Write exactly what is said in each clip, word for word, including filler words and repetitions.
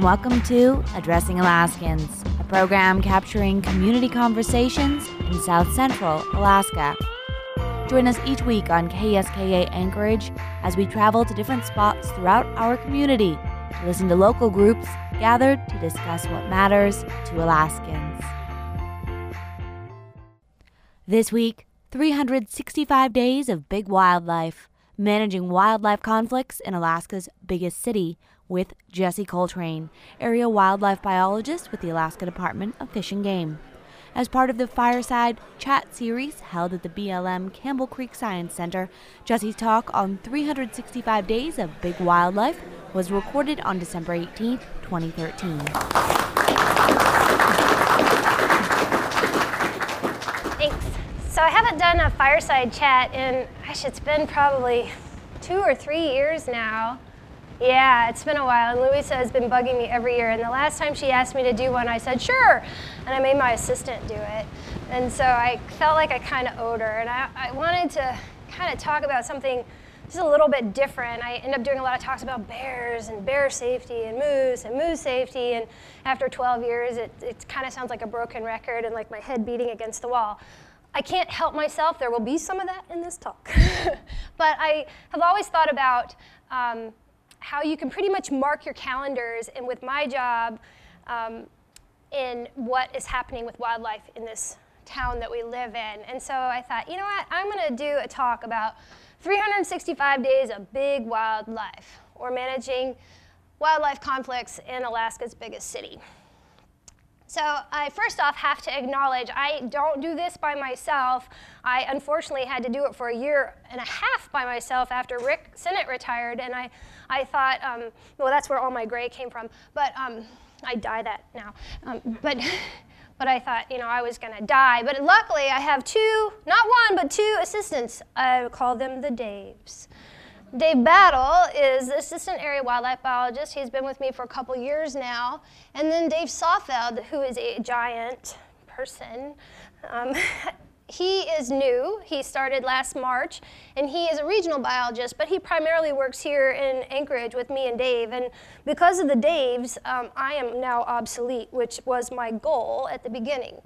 welcome to Addressing Alaskans, a program capturing community conversations in South Central Alaska. Join us each week on K S K A Anchorage as we travel to different spots throughout our community to listen to local groups gathered to discuss what matters to Alaskans. This week, three hundred sixty-five days of big wildlife, managing wildlife conflicts in Alaska's biggest city, with Jesse Coltrane, area wildlife biologist with the Alaska Department of Fish and Game. As part of the Fireside Chat series held at the B L M Campbell Creek Science Center, Jesse's talk on three hundred sixty-five days of big wildlife was recorded on December eighteenth, twenty thirteen. Thanks. So I haven't done a Fireside Chat in, gosh, it's been probably two or three years now. Yeah, it's been a while, and Louisa has been bugging me every year, and the last time she asked me to do one, I said, sure, and I made my assistant do it. And so I felt like I kind of owed her, and I, I wanted to kind of talk about something just a little bit different. I end up doing a lot of talks about bears and bear safety and moose and moose safety, and after twelve years, it, it kind of sounds like a broken record and like my head beating against the wall. I can't help myself. There will be some of that in this talk. But I have always thought about um, how you can pretty much mark your calendars, and with my job, um, in what is happening with wildlife in this town that we live in. And so I thought, you know what, I'm going to do a talk about three hundred sixty-five days of big wildlife, or managing wildlife conflicts in Alaska's biggest city. So I first off have to acknowledge I don't do this by myself. I unfortunately had to do it for a year and a half by myself after Rick Sinnott retired, and I, I thought, um, well, that's where all my gray came from, but um, I dye that now. Um, but, but I thought, you know, I was gonna die. But luckily I have two, not one, but two assistants. I call them the Daves. Dave Battle is the assistant area wildlife biologist. He's been with me for a couple years now. And then Dave Sawfeld, who is a giant person. Um, he is new. He started last March, and he is a regional biologist, but he primarily works here in Anchorage with me and Dave. And because of the Daves, um, I am now obsolete, which was my goal at the beginning.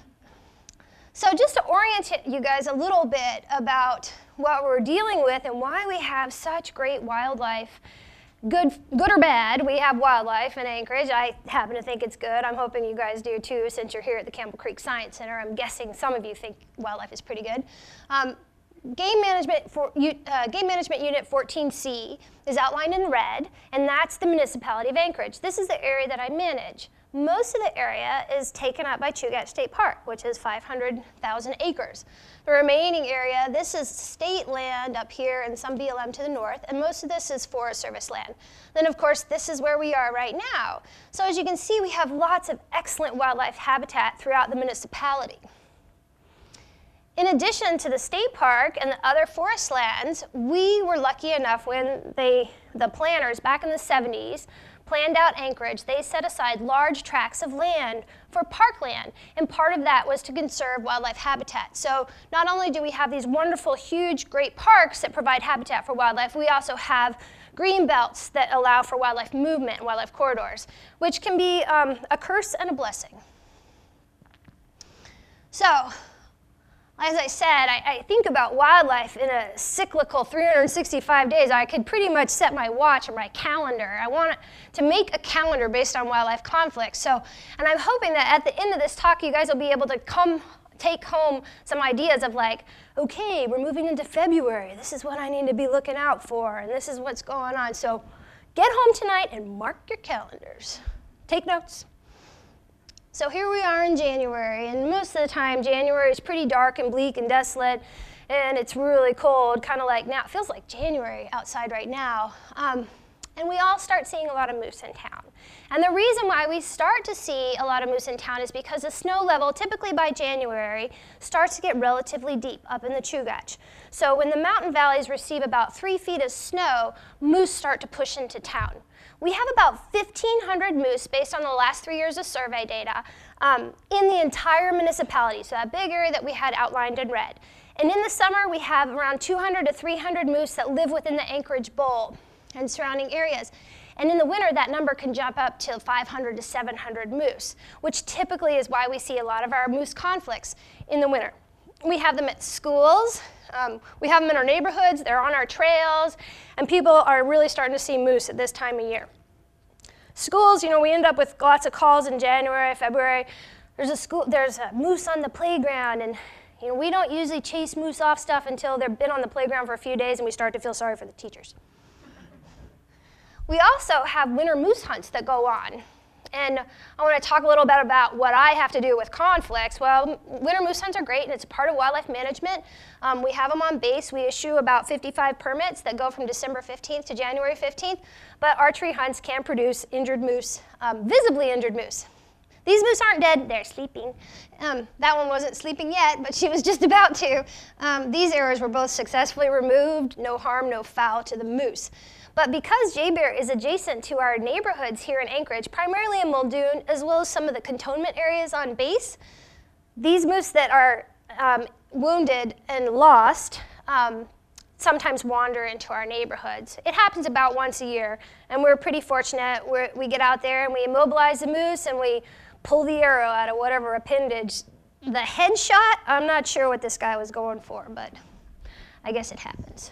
So just to orient you guys a little bit about what we're dealing with and why we have such great wildlife, good, good or bad, we have wildlife in Anchorage. I happen to think it's good. I'm hoping you guys do too, since you're here at the Campbell Creek Science Center. I'm guessing some of you think wildlife is pretty good. Um, Game Management, for, uh, Game Management Unit fourteen C is outlined in red, and that's the municipality of Anchorage. This is the area that I manage. Most of the area is taken up by Chugach State Park, which is five hundred thousand acres. The remaining area, this is state land up here and some B L M to the north, and most of this is Forest Service land. Then, of course, this is where we are right now. So as you can see, we have lots of excellent wildlife habitat throughout the municipality. In addition to the state park and the other forest lands, we were lucky enough when they, the planners back in the seventies, planned out Anchorage, they set aside large tracts of land for parkland, and part of that was to conserve wildlife habitat. So not only do we have these wonderful, huge, great parks that provide habitat for wildlife, we also have green belts that allow for wildlife movement and wildlife corridors, which can be um, a curse and a blessing. So, as I said, I, I think about wildlife in a cyclical three hundred sixty-five days. I could pretty much set my watch or my calendar. I want to make a calendar based on wildlife conflicts. So, and I'm hoping that at the end of this talk, you guys will be able to come take home some ideas of like, okay, we're moving into February. This is what I need to be looking out for, and this is what's going on. So get home tonight and mark your calendars. Take notes. So here we are in January, and most of the time January is pretty dark and bleak and desolate, and it's really cold, kind of like now. It feels like January outside right now. Um, and we all start seeing a lot of moose in town. And the reason why we start to see a lot of moose in town is because the snow level, typically by January, starts to get relatively deep up in the Chugach. So when the mountain valleys receive about three feet of snow, moose start to push into town. We have about fifteen hundred moose, based on the last three years of survey data, um, in the entire municipality, so that big area that we had outlined in red. And in the summer, we have around two hundred to three hundred moose that live within the Anchorage Bowl and surrounding areas. And in the winter, that number can jump up to five hundred to seven hundred moose, which typically is why we see a lot of our moose conflicts in the winter. We have them at schools, um, we have them in our neighborhoods, they're on our trails, and people are really starting to see moose at this time of year. Schools, you know, we end up with lots of calls in January, February. There's a school, there's a moose on the playground, and you know, we don't usually chase moose off stuff until they've been on the playground for a few days and we start to feel sorry for the teachers. We also have winter moose hunts that go on. And I want to talk a little bit about what I have to do with conflicts. Well, winter moose hunts are great, and it's a part of wildlife management. Um, we have them on base. We issue about fifty-five permits that go from December fifteenth to January fifteenth. But archery hunts can produce injured moose, um, visibly injured moose. These moose aren't dead, they're sleeping. Um, that one wasn't sleeping yet, but she was just about to. Um, these arrows were both successfully removed, no harm, no foul to the moose. But because Jay-Bear is adjacent to our neighborhoods here in Anchorage, primarily in Muldoon, as well as some of the cantonment areas on base, these moose that are um, wounded and lost um, sometimes wander into our neighborhoods. It happens about once a year, and we're pretty fortunate. We're, we get out there and we immobilize the moose and we pull the arrow out of whatever appendage. The headshot, I'm not sure what this guy was going for, but I guess it happens.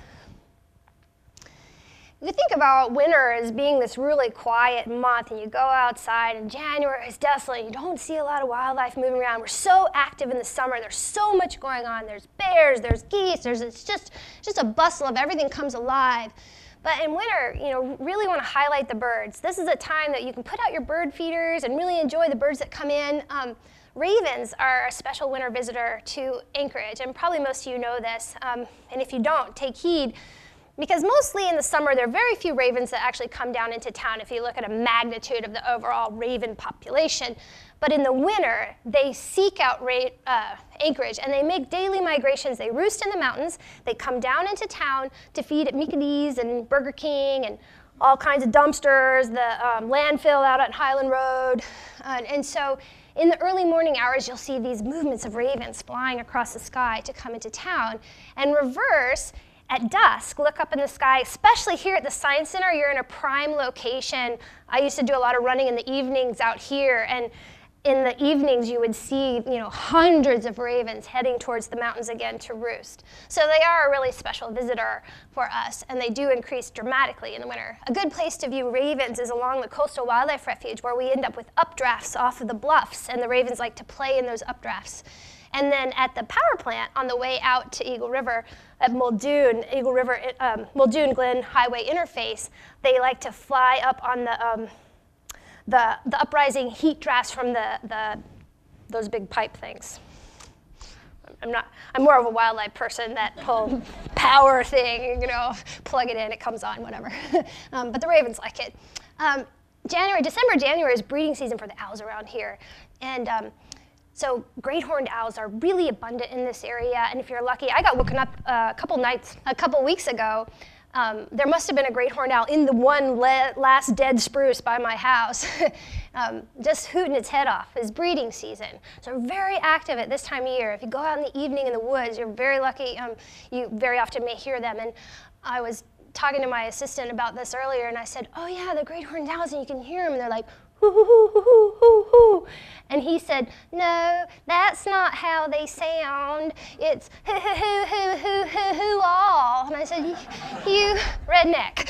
You think about winter as being this really quiet month, and you go outside, and January is desolate. You don't see a lot of wildlife moving around. We're so active in the summer. There's so much going on. There's bears, there's geese, there's it's just, just a bustle of everything comes alive. But in winter, you know, really want to highlight the birds. This is a time that you can put out your bird feeders and really enjoy the birds that come in. Um, ravens are a special winter visitor to Anchorage, and probably most of you know this. Um, and if you don't, take heed. Because mostly in the summer, there are very few ravens that actually come down into town if you look at a magnitude of the overall raven population. But in the winter, they seek out ra uh, Anchorage, and they make daily migrations. They roost in the mountains. They come down into town to feed at Mickey D's and Burger King and all kinds of dumpsters, the um, landfill out on Highland Road. Uh, and so in the early morning hours, you'll see these movements of ravens flying across the sky to come into town. And reverse, at dusk, look up in the sky, especially here at the Science Center. You're in a prime location. I used to do a lot of running in the evenings out here, and in the evenings you would see, you know, hundreds of ravens heading towards the mountains again to roost. So they are a really special visitor for us, and they do increase dramatically in the winter. A good place to view ravens is along the Coastal Wildlife Refuge, where we end up with updrafts off of the bluffs, and the ravens like to play in those updrafts. And then at the power plant on the way out to Eagle River, at Muldoon, Eagle River, um, Muldoon Glen Highway interface, they like to fly up on the, um, the, the uprising heat drafts from the, the, those big pipe things. I'm not, I'm more of a wildlife person, that whole power thing, you know, plug it in, it comes on, whatever. um, but the ravens like it. Um, January, December, January is breeding season for the owls around here. And um, So great horned owls are really abundant in this area, and if you're lucky, I got woken up uh, a couple nights, a couple weeks ago. Um, there must have been a great horned owl in the one last dead spruce by my house, um, just hooting its head off. It's breeding season, so we're very active at this time of year. If you go out in the evening in the woods, you're very lucky. Um, you very often may hear them, and I was talking to my assistant about this earlier, and I said, "Oh yeah, the great horned owls," and you can hear them, and they're like, hoo, hoo, hoo, hoo, hoo, hoo. And he said, "No, that's not how they sound. It's hoo, hoo, hoo, hoo, hoo, hoo, hoo, all." And I said, "You redneck."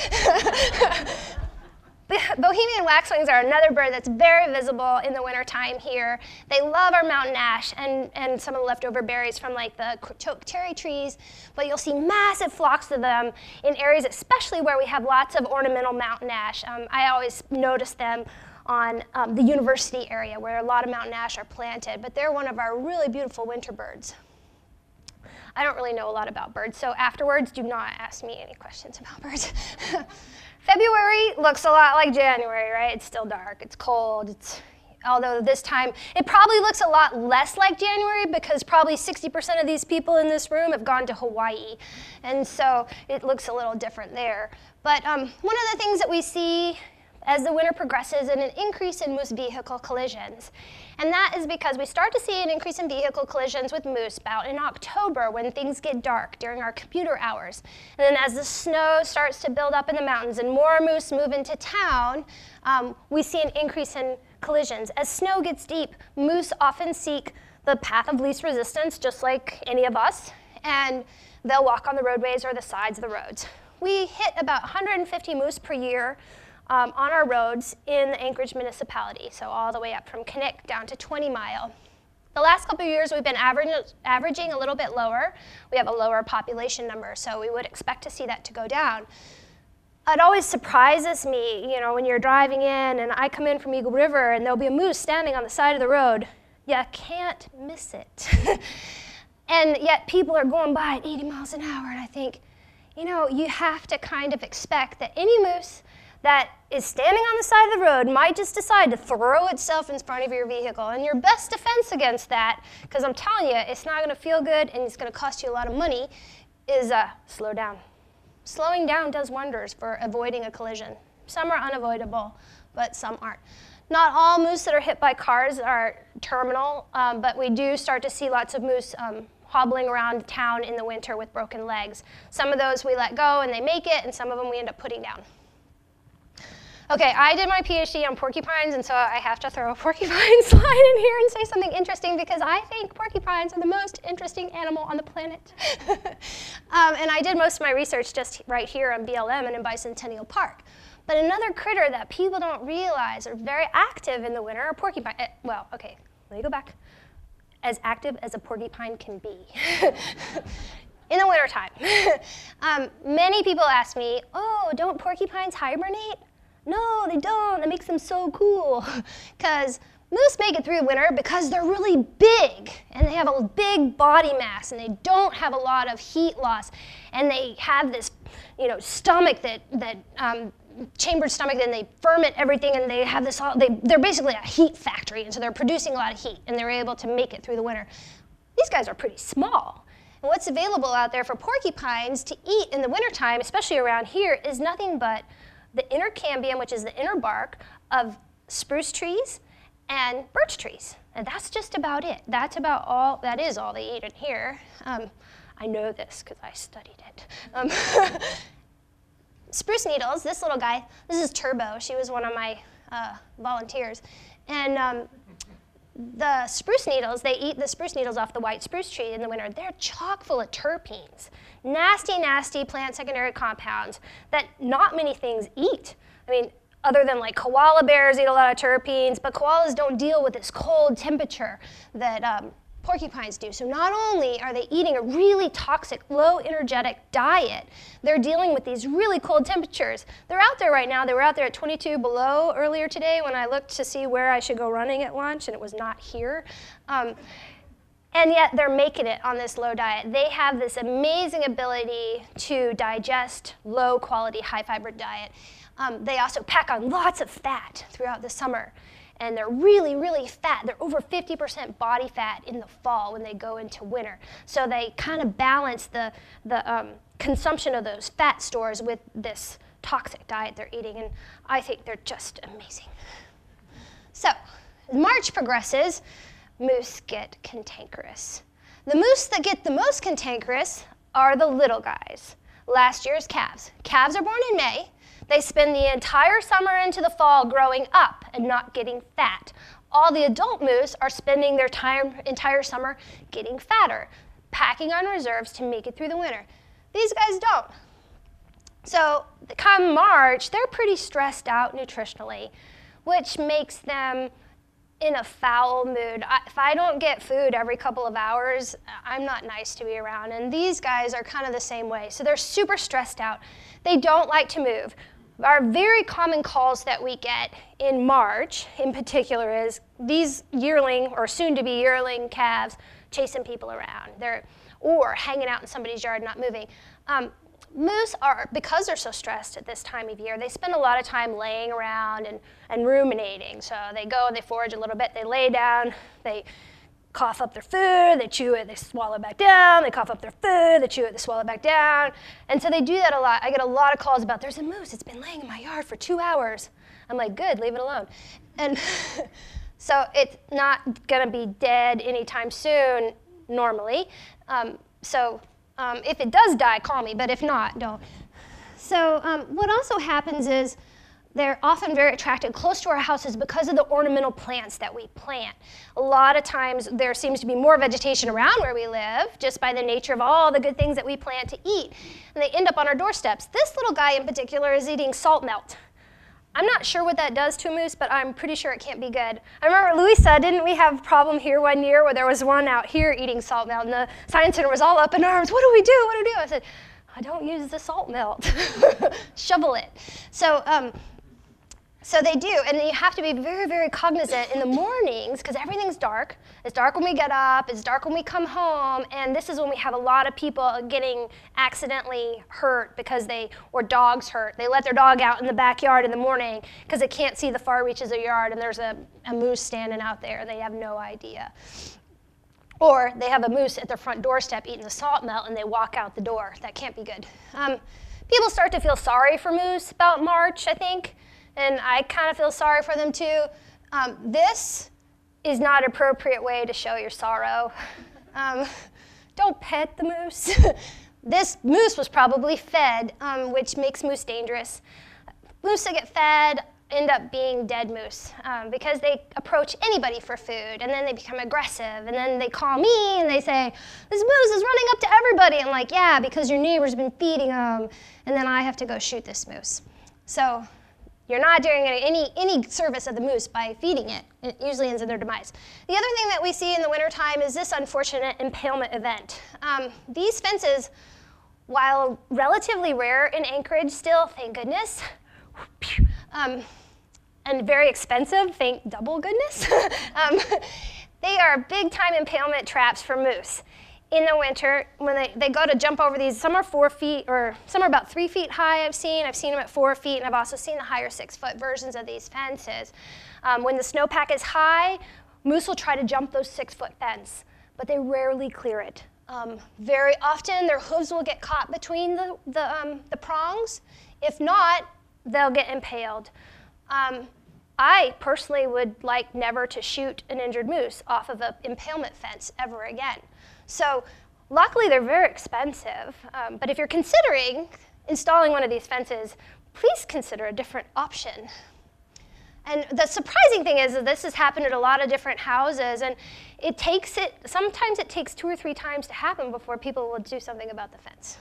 Bohemian waxwings are another bird that's very visible in the wintertime here. They love our mountain ash and, and some of the leftover berries from like the choke cherry trees, but you'll see massive flocks of them in areas, especially where we have lots of ornamental mountain ash. Um, I always notice them on um, the university area where a lot of mountain ash are planted, but they're one of our really beautiful winter birds. I don't really know a lot about birds, so afterwards, do not ask me any questions about birds. February looks a lot like January, right? It's still dark, it's cold, it's, although this time, it probably looks a lot less like January because probably sixty percent of these people in this room have gone to Hawaii, and so it looks a little different there. But um, one of the things that we see as the winter progresses and an increase in moose vehicle collisions. And that is because we start to see an increase in vehicle collisions with moose about in October when things get dark during our commuter hours. And then as the snow starts to build up in the mountains and more moose move into town, um, we see an increase in collisions. As snow gets deep, moose often seek the path of least resistance, just like any of us, and they'll walk on the roadways or the sides of the roads. We hit about one hundred fifty moose per year um, on our roads in the Anchorage municipality, so all the way up from Kinnick down to twenty mile. The last couple of years we've been average, averaging a little bit lower. We have a lower population number, so we would expect to see that to go down. It always surprises me, you know, when you're driving in and I come in from Eagle River and there'll be a moose standing on the side of the road. You can't miss it. And yet people are going by at eighty miles an hour, and I think, you know, you have to kind of expect that any moose that is standing on the side of the road might just decide to throw itself in front of your vehicle. And your best defense against that, because I'm telling you, it's not going to feel good and it's going to cost you a lot of money, is uh, slow down. Slowing down does wonders for avoiding a collision. Some are unavoidable, but some aren't. Not all moose that are hit by cars are terminal, um, but we do start to see lots of moose um, hobbling around town in the winter with broken legs. Some of those we let go and they make it, and some of them we end up putting down. Okay, I did my PhD on porcupines, and so I have to throw a porcupine slide in here and say something interesting because I think porcupines are the most interesting animal on the planet. um, and I did most of my research just right here on B L M and in Bicentennial Park. But another critter that people don't realize are very active in the winter are porcupine. Uh, well, okay, let me go back. As active as a porcupine can be in the wintertime. um, many people ask me, oh, don't porcupines hibernate? No, they don't. That makes them so cool. Because moose make it through winter because they're really big, and they have a big body mass, and they don't have a lot of heat loss, and they have this, you know, stomach that that um, chambered stomach, and they ferment everything, and they have this all, they, they're basically a heat factory, and so they're producing a lot of heat, and they're able to make it through the winter. These guys are pretty small. And what's available out there for porcupines to eat in the wintertime, especially around here, is nothing but the inner cambium, which is the inner bark of spruce trees and birch trees. And that's just about it. That's about all, that is all they eat in here. Um, I know this because I studied it. Um, Spruce needles, this little guy, this is Turbo. She was one of my uh, volunteers. And um, the spruce needles, they eat the spruce needles off the white spruce tree in the winter. They're chock full of terpenes. Nasty, nasty plant secondary compounds that not many things eat. I mean, other than like koala bears eat a lot of terpenes, but koalas don't deal with this cold temperature that um, porcupines do. So not only are they eating a really toxic, low energetic diet, they're dealing with these really cold temperatures. They're out there right now. They were out there at twenty-two below earlier today when I looked to see where I should go running at lunch, and it was not here. Um, and yet they're making it on this low diet. They have this amazing ability to digest low quality, high fiber diet. Um, they also pack on lots of fat throughout the summer. And they're really, really fat. They're over fifty percent body fat in the fall when they go into winter. So they kind of balance the, the um, consumption of those fat stores with this toxic diet they're eating. And I think they're just amazing. So as March progresses, moose get cantankerous. The moose that get the most cantankerous are the little guys. Last year's calves. Calves are born in May. They spend the entire summer into the fall growing up and not getting fat. All the adult moose are spending their time, entire summer getting fatter, packing on reserves to make it through the winter. These guys don't. So come March, they're pretty stressed out nutritionally, which makes them in a foul mood. I, if I don't get food every couple of hours, I'm not nice to be around. And these guys are kind of the same way. So they're super stressed out. They don't like to move. Our very common calls that we get in March, in particular, is these yearling or soon-to-be yearling calves chasing people around. They're, or hanging out in somebody's yard not moving. Um, moose are, because they're so stressed at this time of year, they spend a lot of time laying around and, and ruminating. So they go and they forage a little bit, they lay down, they cough up their food, they chew it, they swallow it back down, they cough up their food, they chew it, they swallow it back down. And so they do that a lot. I get a lot of calls about, there's a moose, it's been laying in my yard for two hours. I'm like, good, leave it alone. And so it's not gonna be dead anytime soon, normally. Um, so um, if it does die, call me, but if not, don't. So um, what also happens is they're often very attracted close to our houses because of the ornamental plants that we plant. A lot of times there seems to be more vegetation around where we live just by the nature of all the good things that we plant to eat. And they end up on our doorsteps. This little guy in particular is eating salt melt. I'm not sure what that does to a moose, but I'm pretty sure it can't be good. I remember Louisa, didn't we have a problem here one year where there was one out here eating salt melt, and the science center was all up in arms. What do we do? What do we do? I said, I don't use the salt melt. Shovel it. So, um, so they do, and you have to be very, very cognizant in the mornings because everything's dark. It's dark when we get up, it's dark when we come home, and this is when we have a lot of people getting accidentally hurt because they, or dogs hurt. They let their dog out in the backyard in the morning because they can't see the far reaches of the yard and there's a, a moose standing out there and they have no idea. Or they have a moose at their front doorstep eating the salt melt and they walk out the door. That can't be good. Um, people start to feel sorry for moose about March, I think. And I kind of feel sorry for them too. Um, this is not an appropriate way to show your sorrow. Um, don't pet the moose. This moose was probably fed, um, which makes moose dangerous. Moose that get fed end up being dead moose um, because they approach anybody for food and then they become aggressive and then they call me and they say, this moose is running up to everybody. I'm like, yeah, because your neighbor's been feeding them and then I have to go shoot this moose. So you're not doing any, any service of the moose by feeding it. It usually ends in their demise. The other thing that we see in the wintertime is this unfortunate impalement event. Um, these fences, while relatively rare in Anchorage still, thank goodness, um, and very expensive, thank double goodness, um, they are big time impalement traps for moose. In the winter, when they, they go to jump over these, some are four feet, or some are about three feet high I've seen. I've seen them at four feet, and I've also seen the higher six foot versions of these fences. Um, when the snowpack is high, moose will try to jump those six foot fence, but they rarely clear it. Um, very often, their hooves will get caught between the, the, um, the prongs. If not, they'll get impaled. Um, I personally would like never to shoot an injured moose off of an impalement fence ever again. So luckily, they're very expensive, um, but if you're considering installing one of these fences, please consider a different option. And the surprising thing is that this has happened at a lot of different houses, and it takes it, sometimes it takes two or three times to happen before people will do something about the fence.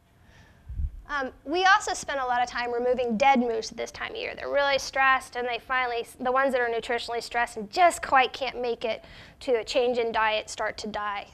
Um, we also spend a lot of time removing dead moose at this time of year. They're really stressed, and they finally, the ones that are nutritionally stressed and just quite can't make it to a change in diet start to die.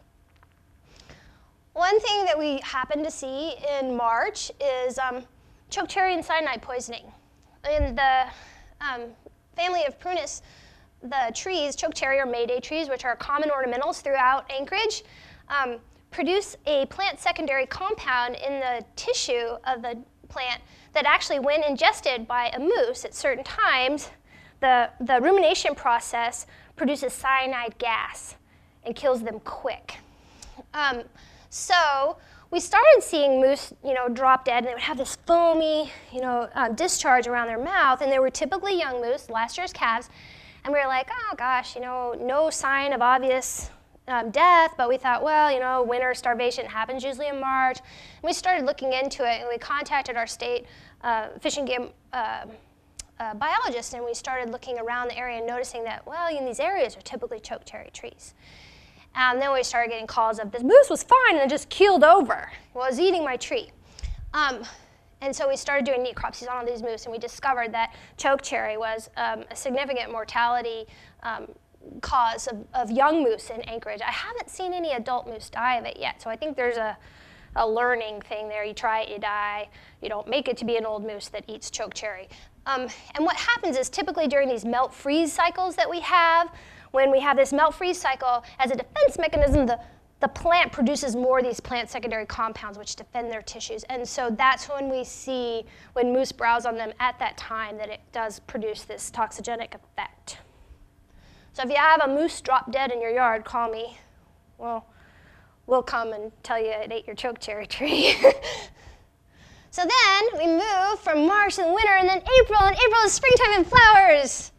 One thing that we happen to see in March is um, chokecherry and cyanide poisoning. In the um, family of Prunus, the trees, chokecherry or Mayday trees, which are common ornamentals throughout Anchorage, um, produce a plant secondary compound in the tissue of the plant that actually, when ingested by a moose at certain times, the, the rumination process produces cyanide gas and kills them quick. Um, So we started seeing moose, you know, drop dead, and they would have this foamy, you know, uh, discharge around their mouth, and they were typically young moose, last year's calves, and we were like, oh gosh, you know, no sign of obvious um, death, but we thought, well, you know, winter starvation happens usually in March, and we started looking into it, and we contacted our state uh, fish and game uh, uh, biologist, and we started looking around the area and noticing that, well, in these areas are typically chokecherry trees. And then we started getting calls of, this moose was fine and just keeled over. Well, it was eating my tree. Um, and so we started doing necropsies on all these moose, and we discovered that chokecherry was um, a significant mortality um, cause of, of young moose in Anchorage. I haven't seen any adult moose die of it yet, so I think there's a, a learning thing there. You try it, you die. You don't make it to be an old moose that eats chokecherry. Um, and what happens is typically during these melt-freeze cycles that we have, when we have this melt-freeze cycle, as a defense mechanism, the, the plant produces more of these plant secondary compounds which defend their tissues. And so that's when we see, when moose browse on them at that time, that it does produce this toxigenic effect. So if you have a moose drop dead in your yard, call me. Well, we'll come and tell you it ate your chokecherry tree. So then we move from March to the winter, and then April, and April is springtime and flowers,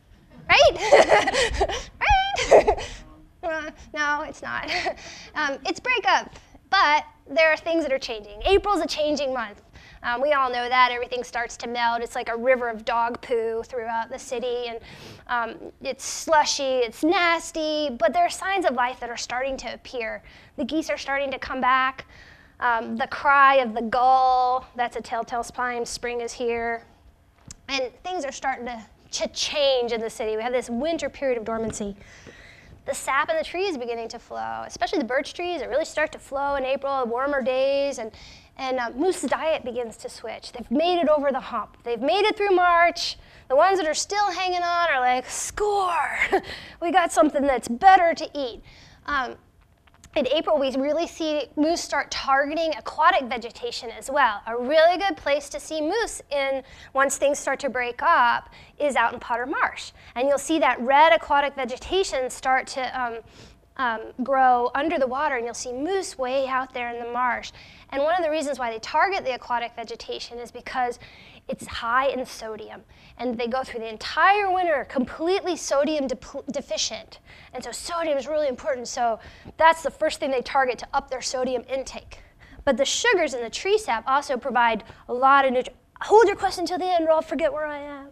right? Right? Uh, no, it's not. Um, it's breakup, but there are things that are changing. April's a changing month. Um, we all know that. Everything starts to melt. It's like a river of dog poo throughout the city, and um, it's slushy, it's nasty, but there are signs of life that are starting to appear. The geese are starting to come back. Um, the cry of the gull, that's a telltale sign spring is here. And things are starting to, to change in the city. We have this winter period of dormancy. The sap in the tree is beginning to flow, especially the birch trees. It really start to flow in April, warmer days, and, and uh, moose's diet begins to switch. They've made it over the hump. They've made it through March. The ones that are still hanging on are like, score! We got something that's better to eat. Um, In April, we really see moose start targeting aquatic vegetation as well. A really good place to see moose in once things start to break up is out in Potter Marsh. And you'll see that red aquatic vegetation start to um, um, grow under the water, and you'll see moose way out there in the marsh. And one of the reasons why they target the aquatic vegetation is because it's high in sodium, and they go through the entire winter completely sodium de deficient. And so sodium is really important, so that's the first thing they target to up their sodium intake. But the sugars in the tree sap also provide a lot of nutrients. Hold your question until the end or I'll forget where I am.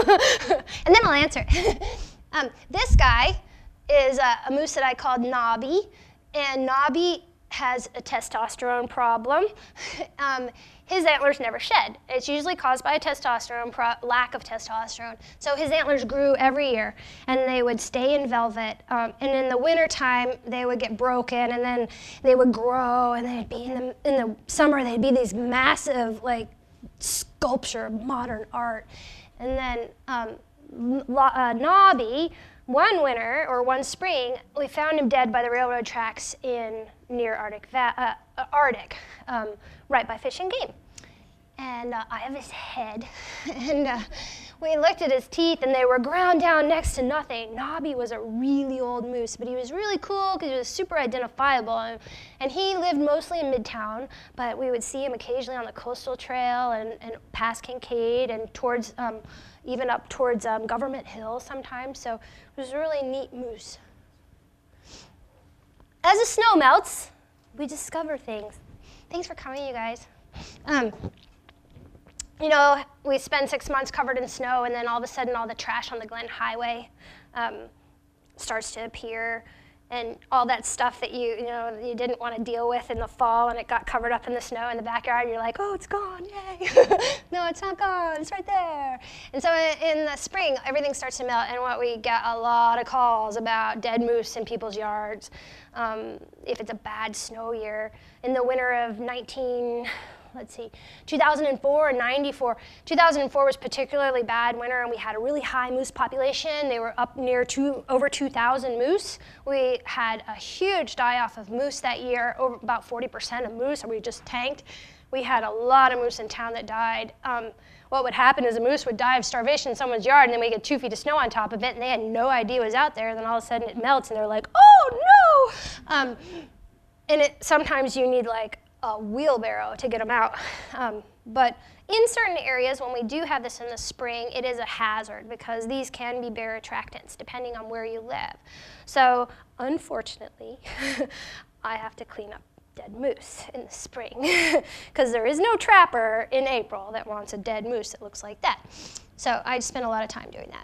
And then I'll answer. um, this guy is a, a moose that I called Nobby, and Nobby has a testosterone problem. um, his antlers never shed. It's usually caused by a testosterone pro lack of testosterone. So his antlers grew every year, and they would stay in velvet. Um, and in the wintertime, they would get broken, and then they would grow, and they'd be in the, in the summer, they'd be these massive, like, sculpture, modern art. And then um, uh, Nobby, one winter or one spring, we found him dead by the railroad tracks in near Arctic, uh, Arctic um, right by Fish and Game. And uh, I have his head, and uh, we looked at his teeth, and they were ground down next to nothing. Nobby was a really old moose, but he was really cool because he was super identifiable. And, and he lived mostly in Midtown, but we would see him occasionally on the Coastal Trail and, and past Kincaid and towards, um, even up towards um, Government Hill sometimes. So it was a really neat moose. As the snow melts, we discover things. Thanks for coming, you guys. Um, You know, we spend six months covered in snow, and then all of a sudden all the trash on the Glen Highway um, starts to appear, and all that stuff that you, you know, you didn't want to deal with in the fall, and it got covered up in the snow in the backyard, and you're like, oh, it's gone, yay. No, it's not gone, it's right there. And so in the spring, everything starts to melt, and what we get a lot of calls about dead moose in people's yards, um, if it's a bad snow year. In the winter of nineteen, let's see, two thousand four and ninety-four. two thousand four was particularly bad winter, and we had a really high moose population. They were up near two, over two thousand moose. We had a huge die-off of moose that year, over about forty percent of moose, and we just tanked. We had a lot of moose in town that died. Um, what would happen is a moose would die of starvation in someone's yard, and then we get two feet of snow on top of it, and they had no idea it was out there, and then all of a sudden it melts, and they're like, oh no! Um, and it, sometimes you need like a wheelbarrow to get them out. Um, but in certain areas, when we do have this in the spring, it is a hazard because these can be bear attractants depending on where you live. So unfortunately, I have to clean up dead moose in the spring because there is no trapper in April that wants a dead moose that looks like that. So I spend a lot of time doing that.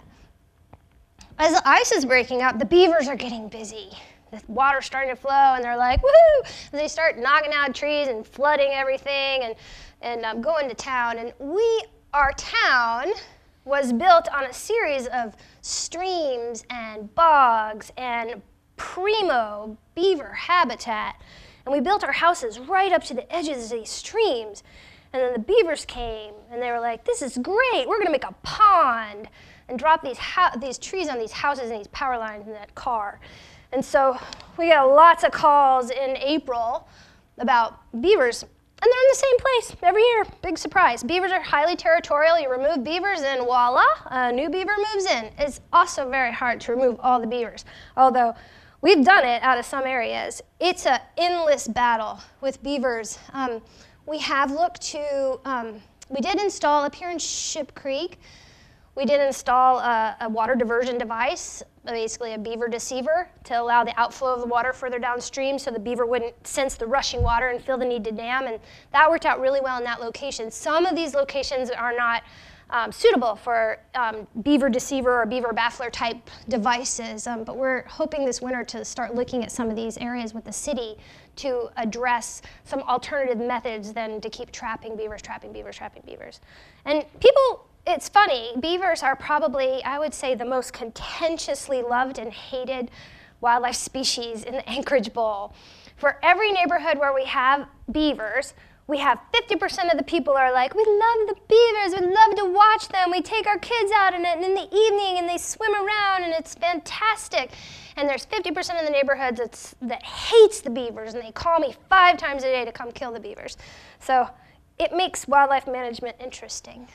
As the ice is breaking up, the beavers are getting busy. The water's starting to flow, and they're like, woohoo! And they start knocking out trees and flooding everything and, and um, going to town. And we, our town was built on a series of streams and bogs and primo beaver habitat. And we built our houses right up to the edges of these streams. And then the beavers came, and they were like, this is great. We're going to make a pond and drop these, these trees on these houses and these power lines in that car. And so we got lots of calls in April about beavers, and they're in the same place every year. Big surprise. Beavers are highly territorial. You remove beavers, and voila, a new beaver moves in. It's also very hard to remove all the beavers, although we've done it out of some areas. It's an endless battle with beavers. Um, we have looked to, um, we did install up here in Ship Creek, we did install a, a water diversion device, basically a beaver deceiver, to allow the outflow of the water further downstream so the beaver wouldn't sense the rushing water and feel the need to dam, and that worked out really well in that location. Some of these locations are not um, suitable for um, beaver deceiver or beaver baffler type devices, um, but we're hoping this winter to start looking at some of these areas with the city to address some alternative methods than to keep trapping beavers, trapping beavers, trapping beavers. And people, it's funny, beavers are probably, I would say, the most contentiously loved and hated wildlife species in the Anchorage Bowl. For every neighborhood where we have beavers, we have fifty percent of the people are like, we love the beavers, we love to watch them, we take our kids out in it in the evening and they swim around and it's fantastic. And there's fifty percent of the neighborhoods that's, that hates the beavers and they call me five times a day to come kill the beavers. So it makes wildlife management interesting.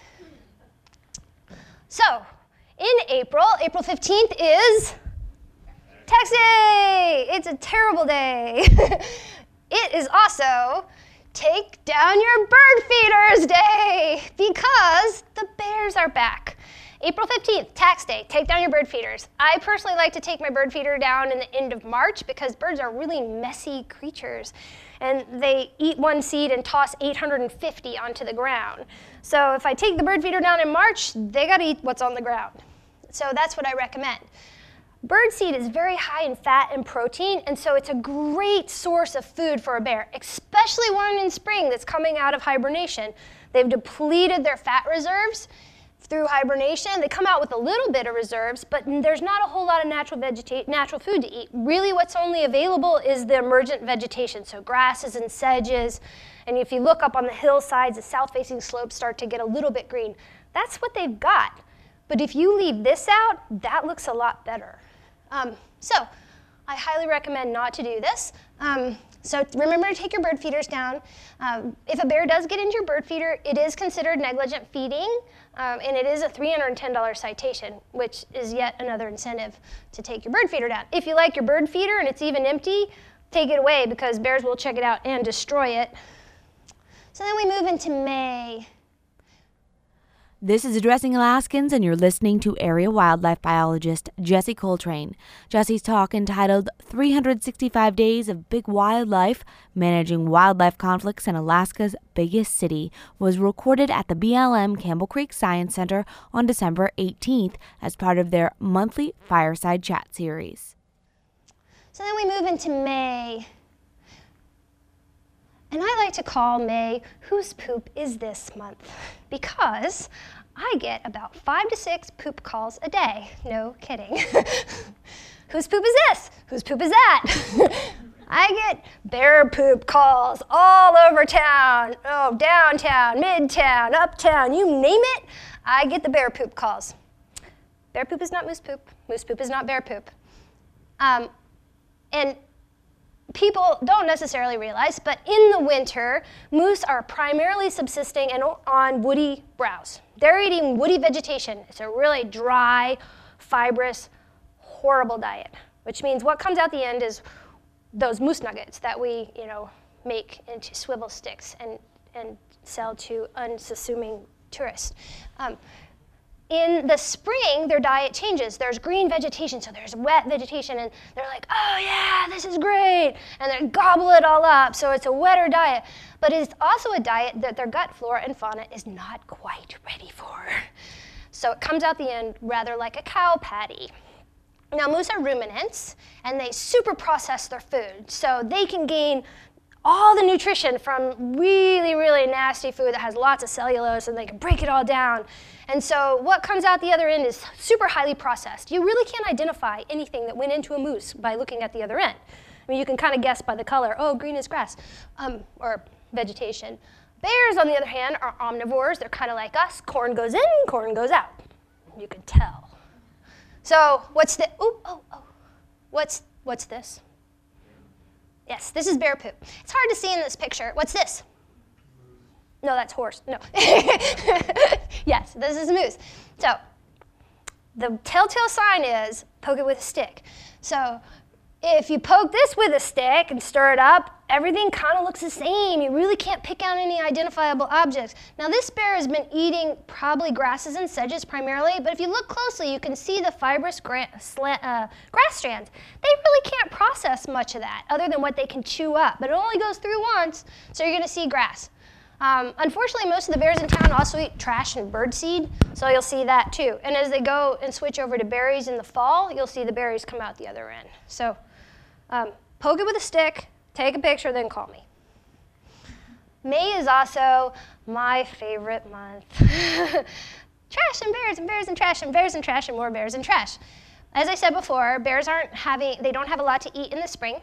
So in April, April fifteenth is Tax Day. It's a terrible day. It is also Take Down Your Bird Feeders Day because the bears are back. April fifteenth, Tax Day, take down your bird feeders. I personally like to take my bird feeder down in the end of March because birds are really messy creatures and they eat one seed and toss eight hundred fifty onto the ground. So if I take the bird feeder down in March, they gotta eat what's on the ground. So that's what I recommend. Bird seed is very high in fat and protein, and so it's a great source of food for a bear, especially one in spring that's coming out of hibernation. They've depleted their fat reserves through hibernation. They come out with a little bit of reserves, but there's not a whole lot of natural vegeta- natural food to eat. Really what's only available is the emergent vegetation, so grasses and sedges, and if you look up on the hillsides, the south-facing slopes start to get a little bit green. That's what they've got. But if you leave this out, that looks a lot better. Um, so I highly recommend not to do this. Um, so remember to take your bird feeders down. Um, if a bear does get into your bird feeder, it is considered negligent feeding, um, and it is a three hundred ten dollars citation, which is yet another incentive to take your bird feeder down. If you like your bird feeder and it's even empty, take it away because bears will check it out and destroy it. So then we move into May. This is Addressing Alaskans, and you're listening to area wildlife biologist Jessie Coltrane. Jessie's talk, entitled three hundred sixty-five Days of Big Wildlife, Managing Wildlife Conflicts in Alaska's Biggest City, was recorded at the B L M Campbell Creek Science Center on December eighteenth as part of their monthly Fireside Chat series. So then we move into May. And I like to call May, Whose Poop Is This Month? Because I get about five to six poop calls a day. No kidding. Whose poop is this? Whose poop is that? I get bear poop calls all over town. Oh, downtown, midtown, uptown, you name it, I get the bear poop calls. Bear poop is not moose poop. Moose poop is not bear poop. Um, and people don't necessarily realize, but in the winter, moose are primarily subsisting in, on woody browse. They're eating woody vegetation. It's a really dry, fibrous, horrible diet, which means what comes out the end is those moose nuggets that we, you know, make into swivel sticks and, and sell to unassuming tourists. Um, In the spring, their diet changes. There's green vegetation, so there's wet vegetation, and they're like, oh yeah, this is great, and they gobble it all up, so it's a wetter diet. But it's also a diet that their gut flora and fauna is not quite ready for. So it comes out the end rather like a cow patty. Now, moose are ruminants, and they super process their food, so they can gain all the nutrition from really, really nasty food that has lots of cellulose, and they can break it all down. And so what comes out the other end is super highly processed. You really can't identify anything that went into a moose by looking at the other end. I mean, you can kind of guess by the color, oh, green is grass, um, or vegetation. Bears, on the other hand, are omnivores. They're kind of like us. Corn goes in, corn goes out. You can tell. So what's the, oh, oh, oh, what's, what's this? Yes, this is bear poop. It's hard to see in this picture. What's this? No, that's horse. No. Yes, this is moose. So the telltale sign is poke it with a stick. So If you poke this with a stick and stir it up, everything kind of looks the same. You really can't pick out any identifiable objects. Now this bear has been eating probably grasses and sedges primarily, but if you look closely, you can see the fibrous gra slant, uh, grass strands. They really can't process much of that other than what they can chew up, but it only goes through once, so you're gonna see grass. Um, unfortunately, most of the bears in town also eat trash and birdseed, so you'll see that too. And as they go and switch over to berries in the fall, you'll see the berries come out the other end. So. Um, poke it with a stick, take a picture, then call me. May is also my favorite month. Trash and bears and bears and trash and bears and trash and more bears and trash. As I said before, bears aren't having, they don't have a lot to eat in the spring,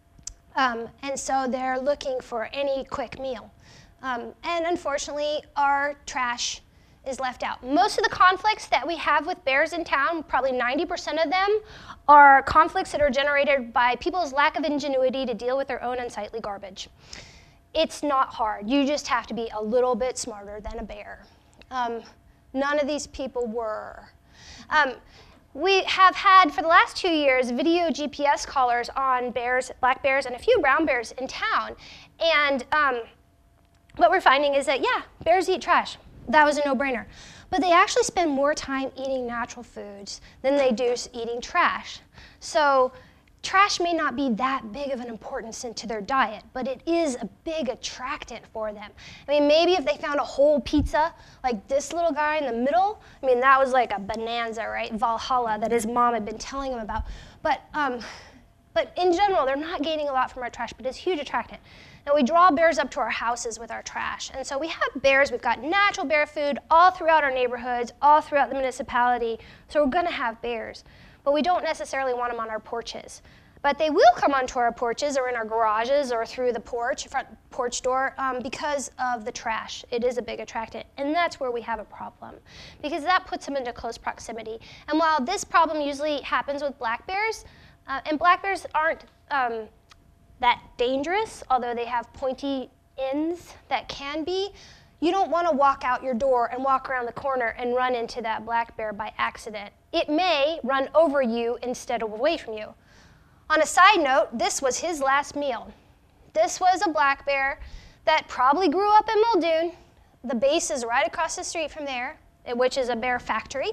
um, and so they're looking for any quick meal. Um, and unfortunately, our trash is left out. Most of the conflicts that we have with bears in town, probably ninety percent of them, are conflicts that are generated by people's lack of ingenuity to deal with their own unsightly garbage. It's not hard. You just have to be a little bit smarter than a bear. Um, none of these people were. Um, we have had, for the last two years, video G P S collars on bears, black bears, and a few brown bears in town. And um, what we're finding is that, yeah, bears eat trash. That was a no-brainer. But they actually spend more time eating natural foods than they do eating trash. So trash may not be that big of an importance into their diet, but it is a big attractant for them. I mean, maybe if they found a whole pizza, like this little guy in the middle, I mean, that was like a bonanza, right? Valhalla that his mom had been telling him about. But, um, but in general, they're not gaining a lot from our trash, but it's a huge attractant. Now, we draw bears up to our houses with our trash. And so we have bears, we've got natural bear food all throughout our neighborhoods, all throughout the municipality. So we're gonna have bears. But we don't necessarily want them on our porches. But they will come onto our porches or in our garages or through the porch, front porch door, um, because of the trash. It is a big attractant. And that's where we have a problem, because that puts them into close proximity. And while this problem usually happens with black bears, uh, and black bears aren't, um, that dangerous, although they have pointy ends that can be, you don't want to walk out your door and walk around the corner and run into that black bear by accident. It may run over you instead of away from you. On a side note, this was his last meal. This was a black bear that probably grew up in Muldoon. The base is right across the street from there, which is a bear factory.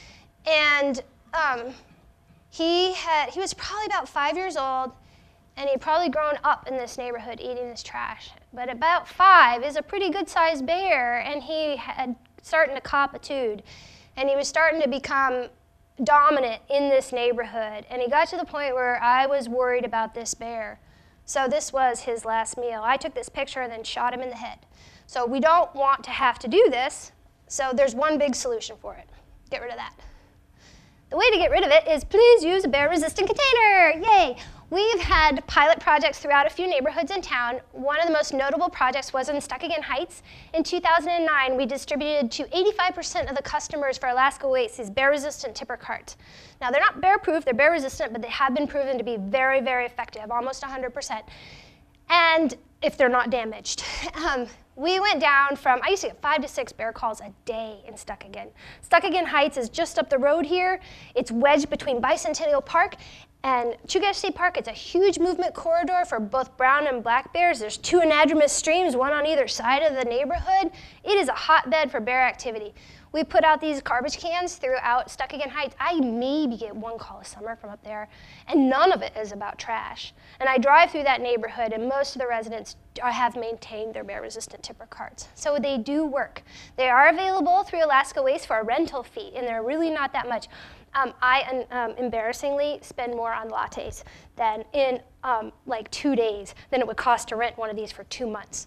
And um, he, had, he was probably about five years old, and he'd probably grown up in this neighborhood eating this trash. But about five is a pretty good-sized bear, and he had starting to cop a tude. And he was starting to become dominant in this neighborhood. And he got to the point where I was worried about this bear. So this was his last meal. I took this picture and then shot him in the head. So we don't want to have to do this, so there's one big solution for it. Get rid of that. The way to get rid of it is please use a bear-resistant container. Yay! We've had pilot projects throughout a few neighborhoods in town. One of the most notable projects was in Stuckagon Heights. In two thousand nine, we distributed to eighty-five percent of the customers for Alaska Waste these bear-resistant tipper carts. Now, they're not bear-proof, they're bear-resistant, but they have been proven to be very, very effective, almost one hundred percent. And if they're not damaged. Um, we went down from, I used to get five to six bear calls a day in Stuckagon. Stuckagon Heights is just up the road here. It's wedged between Bicentennial Park and Chugach State Park. It's a huge movement corridor for both brown and black bears. There's two anadromous streams, one on either side of the neighborhood. It is a hotbed for bear activity. We put out these garbage cans throughout Stuckagon Heights. I maybe get one call a summer from up there, and none of it is about trash. And I drive through that neighborhood, and most of the residents have maintained their bear-resistant tipper carts. So they do work. They are available through Alaska Waste for a rental fee, and they're really not that much. Um, I um, embarrassingly spend more on lattes than in um, like two days than it would cost to rent one of these for two months.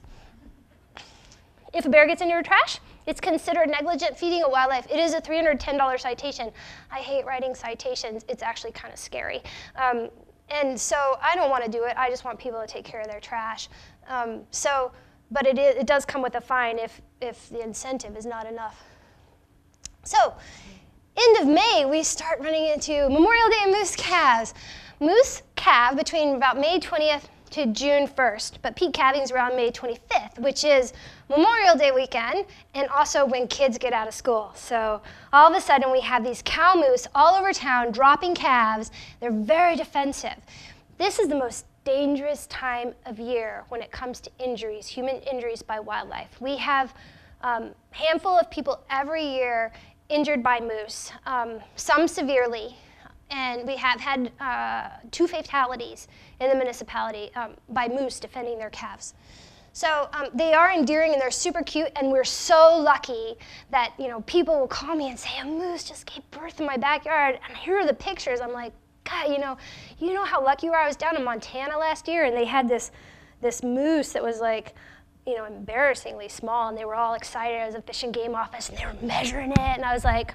If a bear gets in your trash, it's considered negligent feeding of wildlife. It is a three hundred ten dollar citation. I hate writing citations. It's actually kind of scary. Um, and so I don't want to do it. I just want people to take care of their trash. Um, so, but it, is, it does come with a fine if, if the incentive is not enough. So, end of May, we start running into Memorial Day moose calves. Moose calve between about May twentieth to June first, but peak calving is around May twenty-fifth, which is Memorial Day weekend, and also when kids get out of school. So all of a sudden we have these cow moose all over town dropping calves. They're very defensive. This is the most dangerous time of year when it comes to injuries, human injuries by wildlife. We have a um, handful of people every year injured by moose, um, some severely, and we have had uh, two fatalities in the municipality um, by moose defending their calves. So um, they are endearing and they're super cute, and we're so lucky that, you know, people will call me and say, a moose just gave birth in my backyard, and here are the pictures. I'm like, God, you know, you know how lucky you are? I was down in Montana last year, and they had this, this moose that was like, you know, embarrassingly small, and they were all excited. I was at the Fish and Game office, and they were measuring it, and I was like,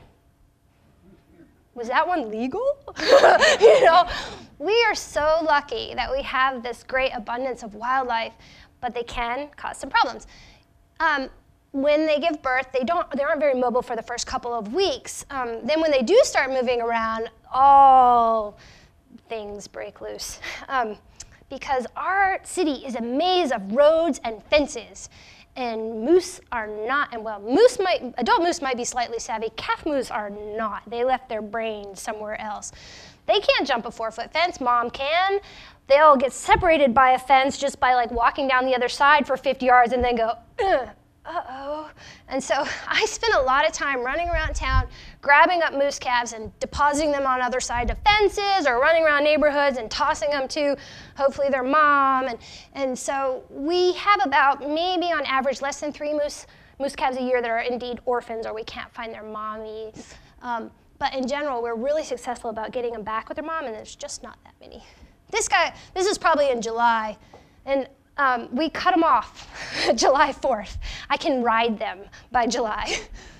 was that one legal? You know, we are so lucky that we have this great abundance of wildlife, but they can cause some problems. Um, when they give birth, they don't, they aren't very mobile for the first couple of weeks. Um, then when they do start moving around, all things break loose. Um, because our city is a maze of roads and fences. And moose are not, and well, moose might, adult moose might be slightly savvy, calf moose are not. They left their brains somewhere else. They can't jump a four-foot fence, mom can. They'll get separated by a fence just by like walking down the other side for fifty yards and then go, ugh. Uh-oh. And so I spent a lot of time running around town, grabbing up moose calves and depositing them on other sides of fences, or running around neighborhoods and tossing them to, hopefully, their mom. And, and so we have about, maybe on average, less than three moose, moose calves a year that are indeed orphans, or we can't find their mommies. Um, but in general, we're really successful about getting them back with their mom, and there's just not that many. This guy, this is probably in July, and Um, we cut them off July fourth. I can ride them by July.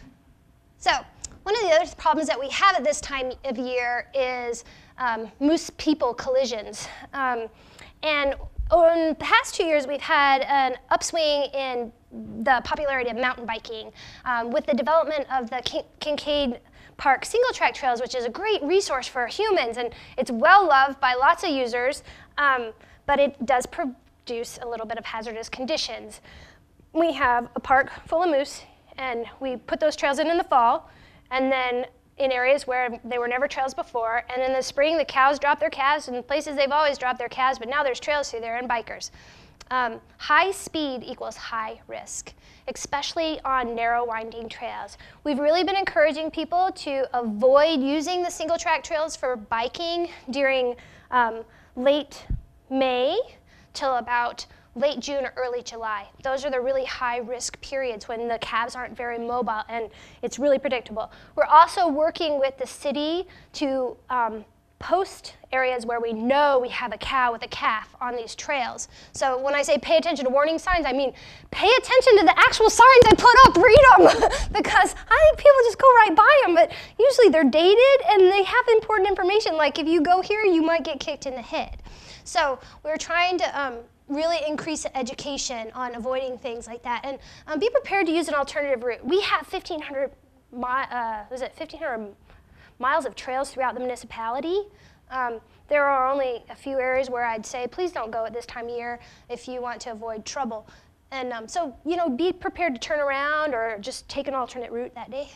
So one of the other problems that we have at this time of year is um, moose-people collisions. Um, and in the past two years, we've had an upswing in the popularity of mountain biking um, with the development of the Kin Kincaid Park single-track trails, which is a great resource for humans, and it's well-loved by lots of users, um, but it does produce a little bit of hazardous conditions. We have a park full of moose, and we put those trails in in the fall, and then in areas where they were never trails before, and in the spring the cows drop their calves in places they've always dropped their calves, but now there's trails through there and bikers. Um, high speed equals high risk, especially on narrow winding trails. We've really been encouraging people to avoid using the single track trails for biking during um, late May till about late June or early July. Those are the really high risk periods when the calves aren't very mobile and it's really predictable. We're also working with the city to um, post areas where we know we have a cow with a calf on these trails. So when I say pay attention to warning signs, I mean pay attention to the actual signs I put up, read them, because I think people just go right by them, but usually they're dated and they have important information, like if you go here, you might get kicked in the head. So we're trying to um, really increase the education on avoiding things like that, and um, be prepared to use an alternative route. We have fifteen hundred, mi uh, was it fifteen hundred miles of trails throughout the municipality. Um, there are only a few areas where I'd say, please don't go at this time of year if you want to avoid trouble. And um, so, you know, be prepared to turn around or just take an alternate route that day.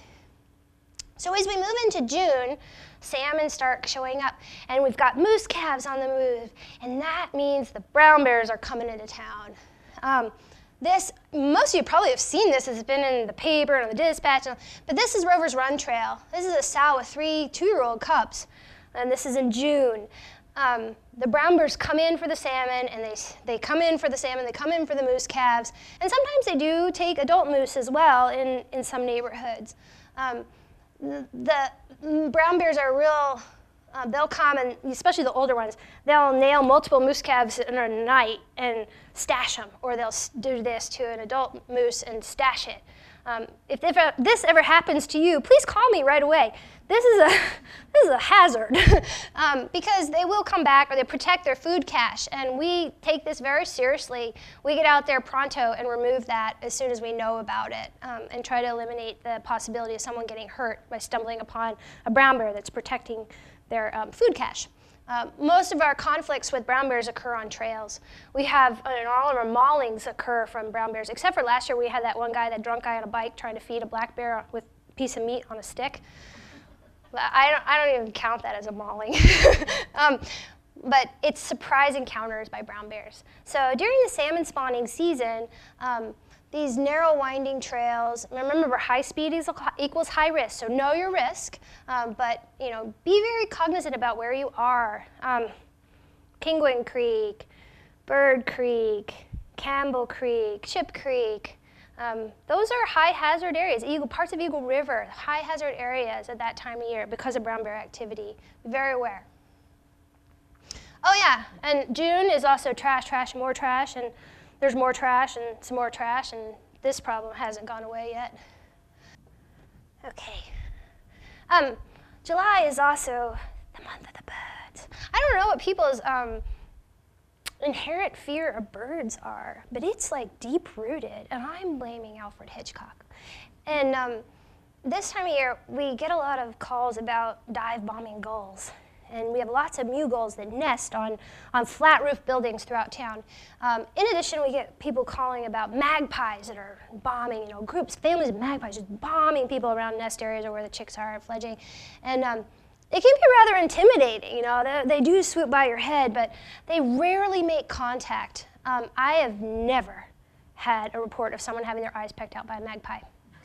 So as we move into June, salmon start showing up, and we've got moose calves on the move, and that means the brown bears are coming into town. Um, this, most of you probably have seen this, it's been in the paper and the dispatch, but this is Rover's Run Trail. This is a sow with three two-year-old cubs, and this is in June. Um, the brown bears come in for the salmon, and they, they come in for the salmon, they come in for the moose calves, and sometimes they do take adult moose as well in, in some neighborhoods. Um, The brown bears are real, uh, they'll come, and especially the older ones, they'll nail multiple moose calves in a night and stash them, or they'll do this to an adult moose and stash it. Um, if, if uh, this ever happens to you, please call me right away. This is a, this is a hazard um, because they will come back, or they protect their food cache, and we take this very seriously. We get out there pronto and remove that as soon as we know about it, um, and try to eliminate the possibility of someone getting hurt by stumbling upon a brown bear that's protecting their um, food cache. Uh, most of our conflicts with brown bears occur on trails. We have, and all of our maulings occur from brown bears, except for last year we had that one guy, that drunk guy on a bike trying to feed a black bear with a piece of meat on a stick. I don't, I don't even count that as a mauling. um, but it's surprise encounters by brown bears. So during the salmon spawning season, um, these narrow winding trails, remember high speed is, equals high risk, so know your risk, um, but you know, be very cognizant about where you are. Um, Penguin Creek, Bird Creek, Campbell Creek, Chip Creek, um, those are high hazard areas. Eagle, parts of Eagle River, high hazard areas at that time of year because of brown bear activity. Be very aware. Oh yeah, and June is also trash, trash, more trash, and there's more trash and some more trash, and this problem hasn't gone away yet. Okay. Um, July is also the month of the birds. I don't know what people's um, inherent fear of birds are, but it's like deep-rooted, and I'm blaming Alfred Hitchcock. And um, this time of year, we get a lot of calls about dive-bombing gulls. And we have lots of mew gulls that nest on, on flat roof buildings throughout town. Um, in addition, we get people calling about magpies that are bombing, you know, groups, families of magpies just bombing people around nest areas or where the chicks are fledging. And um, it can be rather intimidating, you know, they, they do swoop by your head, but they rarely make contact. Um, I have never had a report of someone having their eyes pecked out by a magpie.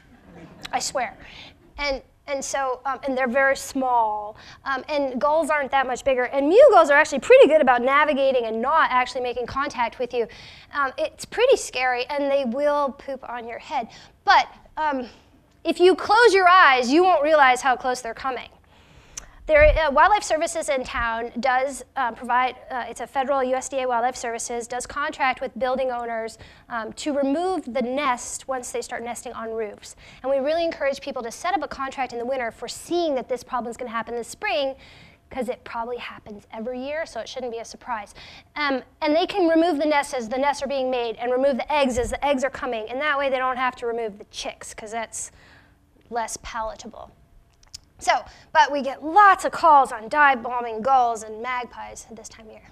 I swear. And And so, um, and they're very small, um, and gulls aren't that much bigger. And mew gulls are actually pretty good about navigating and not actually making contact with you. Um, it's pretty scary, and they will poop on your head. But um, if you close your eyes, you won't realize how close they're coming. There, uh, Wildlife Services in town does uh, provide, uh, it's a federal U S D A Wildlife Services, does contract with building owners um, to remove the nest once they start nesting on roofs. And we really encourage people to set up a contract in the winter foreseeing that this problem is going to happen this spring, because it probably happens every year, so it shouldn't be a surprise. Um, and they can remove the nests as the nests are being made and remove the eggs as the eggs are coming, and that way they don't have to remove the chicks, because that's less palatable. So, but we get lots of calls on dive-bombing gulls and magpies at this time of year.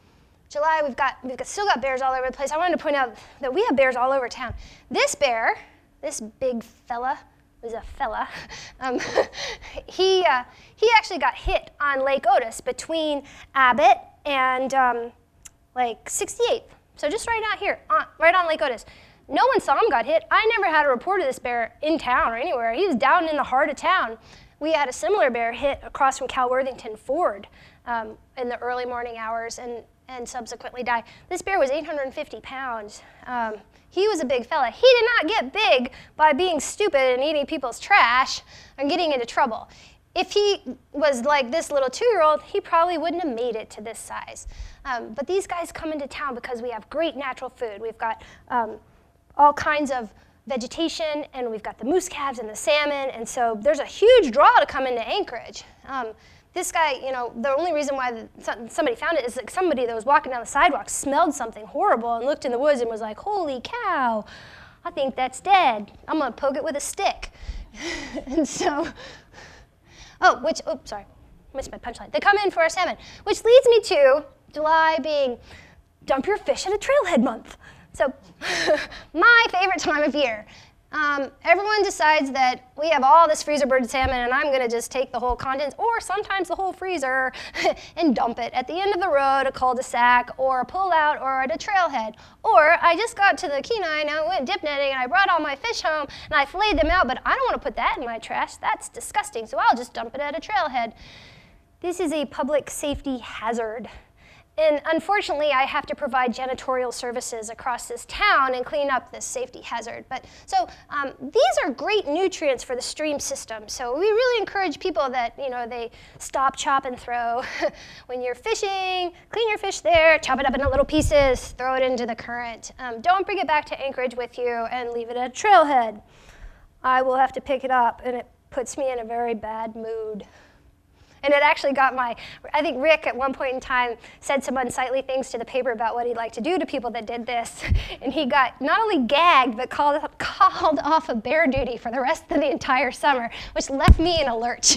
July, we've got, we've got, still got bears all over the place. I wanted to point out that we have bears all over town. This bear, this big fella, was a fella, um, he, uh, he actually got hit on Lake Otis between Abbott and um, like sixty-eighth. So just right out here, on, right on Lake Otis. No one saw him got hit. I never had a report of this bear in town or anywhere. He was down in the heart of town. We had a similar bear hit across from Cal Worthington Ford um, in the early morning hours and, and subsequently die. This bear was eight hundred fifty pounds. Um, he was a big fella. He did not get big by being stupid and eating people's trash and getting into trouble. If he was like this little two-year-old, he probably wouldn't have made it to this size. Um, but these guys come into town because we have great natural food. We've got um, all kinds of vegetation, and we've got the moose calves and the salmon, and so there's a huge draw to come into Anchorage. Um, this guy, you know, the only reason why the, somebody found it is like somebody that was walking down the sidewalk smelled something horrible and looked in the woods and was like, holy cow, I think that's dead. I'm gonna poke it with a stick. And so, oh, which, oh, sorry, missed my punchline. They come in for our salmon, which leads me to July being dump your fish at a trailhead month. So my favorite time of year. Um, everyone decides that we have all this freezer bird salmon and I'm going to just take the whole contents, or sometimes the whole freezer, and dump it at the end of the road, a cul-de-sac, or a pull-out, or at a trailhead. Or I just got to the Kenai and I went dip netting and I brought all my fish home and I filleted them out, but I don't want to put that in my trash. That's disgusting, so I'll just dump it at a trailhead. This is a public safety hazard. And unfortunately, I have to provide janitorial services across this town and clean up this safety hazard. But so um, these are great nutrients for the stream system. So we really encourage people that, you know, they stop, chop, and throw. When you're fishing, clean your fish there, chop it up into little pieces, throw it into the current. Um, don't bring it back to Anchorage with you and leave it at a trailhead. I will have to pick it up, and it puts me in a very bad mood. And it actually got my, I think Rick at one point in time said some unsightly things to the paper about what he'd like to do to people that did this. And he got not only gagged, but called, called off of bear duty for the rest of the entire summer, which left me in a lurch.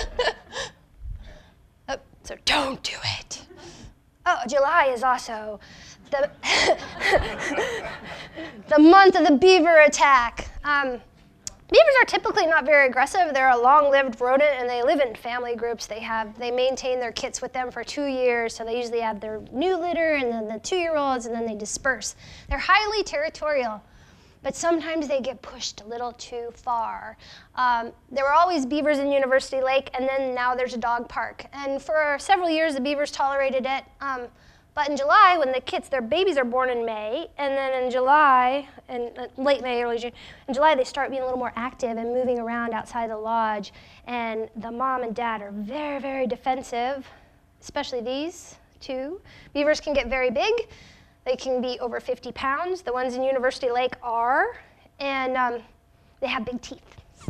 Oh, so don't do it. Oh, July is also the, the month of the beaver attack. Um, Beavers are typically not very aggressive. They're a long-lived rodent, and they live in family groups. They have they maintain their kits with them for two years, so they usually have their new litter and then the two-year-olds, and then they disperse. They're highly territorial, but sometimes they get pushed a little too far. Um, there were always beavers in University Lake, and then now there's a dog park. And for several years, the beavers tolerated it. Um, But in July, when the kits, their babies are born in May, and then in July, in uh, late May, early June, in July they start being a little more active and moving around outside the lodge. And the mom and dad are very, very defensive, especially these two. Beavers can get very big. They can be over fifty pounds. The ones in University Lake are, and um, they have big teeth.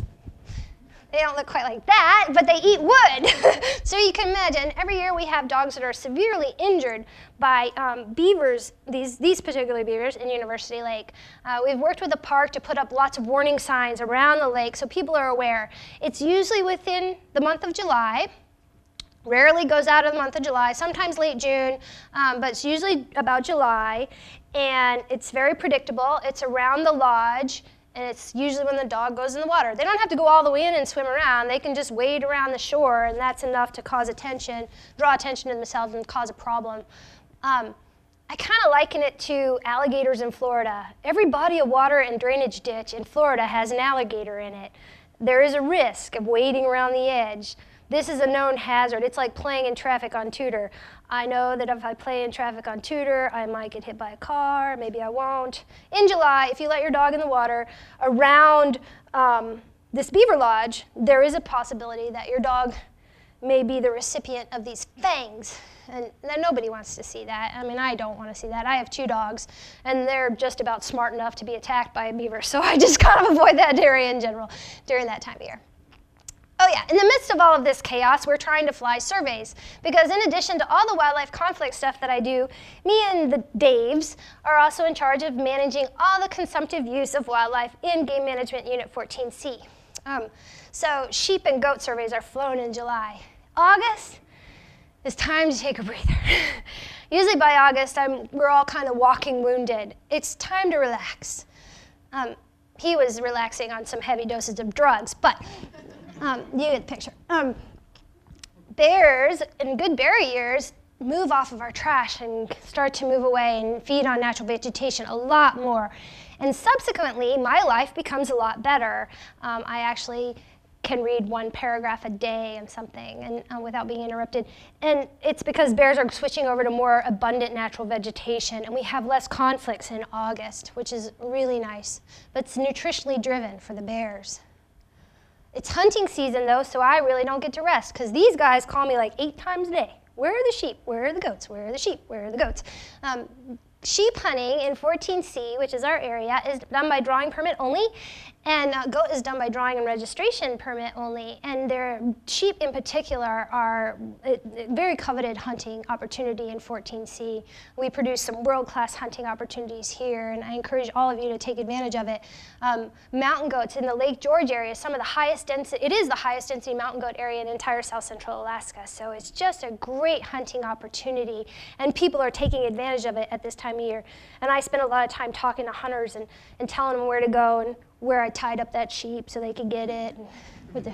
They don't look quite like that, but they eat wood. So you can imagine, every year we have dogs that are severely injured by um, beavers, these, these particular beavers in University Lake. Uh, we've worked with the park to put up lots of warning signs around the lake so people are aware. It's usually within the month of July. Rarely goes out of the month of July, sometimes late June, um, but it's usually about July. And it's very predictable. It's around the lodge. And it's usually when the dog goes in the water. They don't have to go all the way in and swim around. They can just wade around the shore, and that's enough to cause attention, draw attention to themselves and cause a problem. Um, I kind of liken it to alligators in Florida. Every body of water and drainage ditch in Florida has an alligator in it. There is a risk of wading around the edge. This is a known hazard. It's like playing in traffic on Tudor. I know that if I play in traffic on Tudor, I might get hit by a car, maybe I won't. In July, if you let your dog in the water around um, this beaver lodge, there is a possibility that your dog may be the recipient of these fangs. And then nobody wants to see that. I mean, I don't want to see that. I have two dogs, and they're just about smart enough to be attacked by a beaver, so I just kind of avoid that area in general during that time of year. Oh yeah, in the midst of all of this chaos, we're trying to fly surveys, because in addition to all the wildlife conflict stuff that I do, me and the Daves are also in charge of managing all the consumptive use of wildlife in Game Management Unit fourteen C. Um, so sheep and goat surveys are flown in July. August is time to take a breather. Usually by August, I'm, we're all kind of walking wounded. It's time to relax. Um, he was relaxing on some heavy doses of drugs, but Um, you get the picture. Um, bears, in good bear years, move off of our trash and start to move away and feed on natural vegetation a lot more. And subsequently, my life becomes a lot better. Um, I actually can read one paragraph a day and something and uh, without being interrupted. And it's because bears are switching over to more abundant natural vegetation, and we have less conflicts in August, which is really nice. But it's nutritionally driven for the bears. It's hunting season, though, so I really don't get to rest, because these guys call me like eight times a day. Where are the sheep? Where are the goats? Where are the sheep? Where are the goats? Um, sheep hunting in fourteen C, which is our area, is done by drawing permit only, and uh, goat is done by drawing and registration permit only. And their sheep in particular are a very coveted hunting opportunity in fourteen C. We produce some world-class hunting opportunities here, and I encourage all of you to take advantage of it. Um, mountain goats in the Lake George area, some of the highest density, it is the highest density mountain goat area in entire South Central Alaska, so it's just a great hunting opportunity, and people are taking advantage of it at this time of year. And I spend a lot of time talking to hunters and, and telling them where to go and where I tied up that sheep so they could get it. And with the,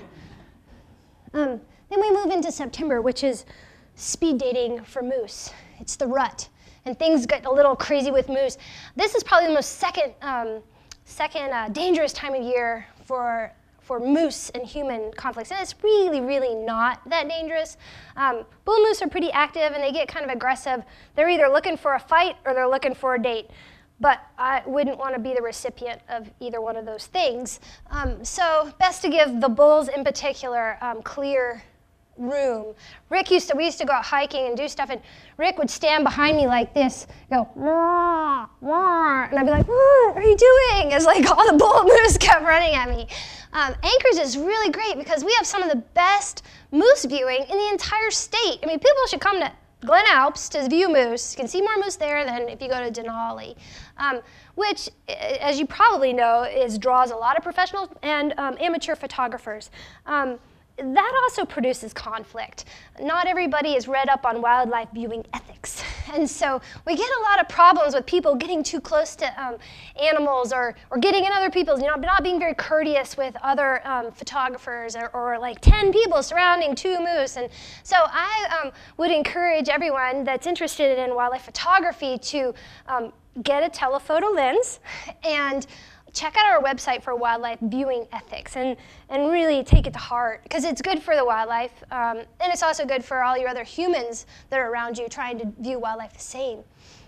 um, then we move into September, which is speed dating for moose. It's the rut, and things get a little crazy with moose. This is probably the most second, um, second uh, dangerous time of year for for moose and human conflicts, and it's really, really not that dangerous. Um, bull moose are pretty active, and they get kind of aggressive. They're either looking for a fight or they're looking for a date. But I wouldn't want to be the recipient of either one of those things. Um, so best to give the bulls in particular um, clear room. Rick used to, we used to go out hiking and do stuff, and Rick would stand behind me like this, go, wah, wah, and I'd be like, what are you doing? As like all the bull moose kept running at me. Um, Anchorage is really great because we have some of the best moose viewing in the entire state. I mean, people should come to Glen Alps to view moose. You can see more moose there than if you go to Denali, um, which, as you probably know, is draws a lot of professional and um, amateur photographers. Um, that also produces conflict. Not everybody is read up on wildlife viewing ethics. And so we get a lot of problems with people getting too close to um, animals or, or getting in other people's, you know, not being very courteous with other um, photographers or, or like ten people surrounding two moose. And so I um, would encourage everyone that's interested in wildlife photography to um, get a telephoto lens and check out our website for wildlife viewing ethics and, and really take it to heart, because it's good for the wildlife, um, and it's also good for all your other humans that are around you trying to view wildlife the same.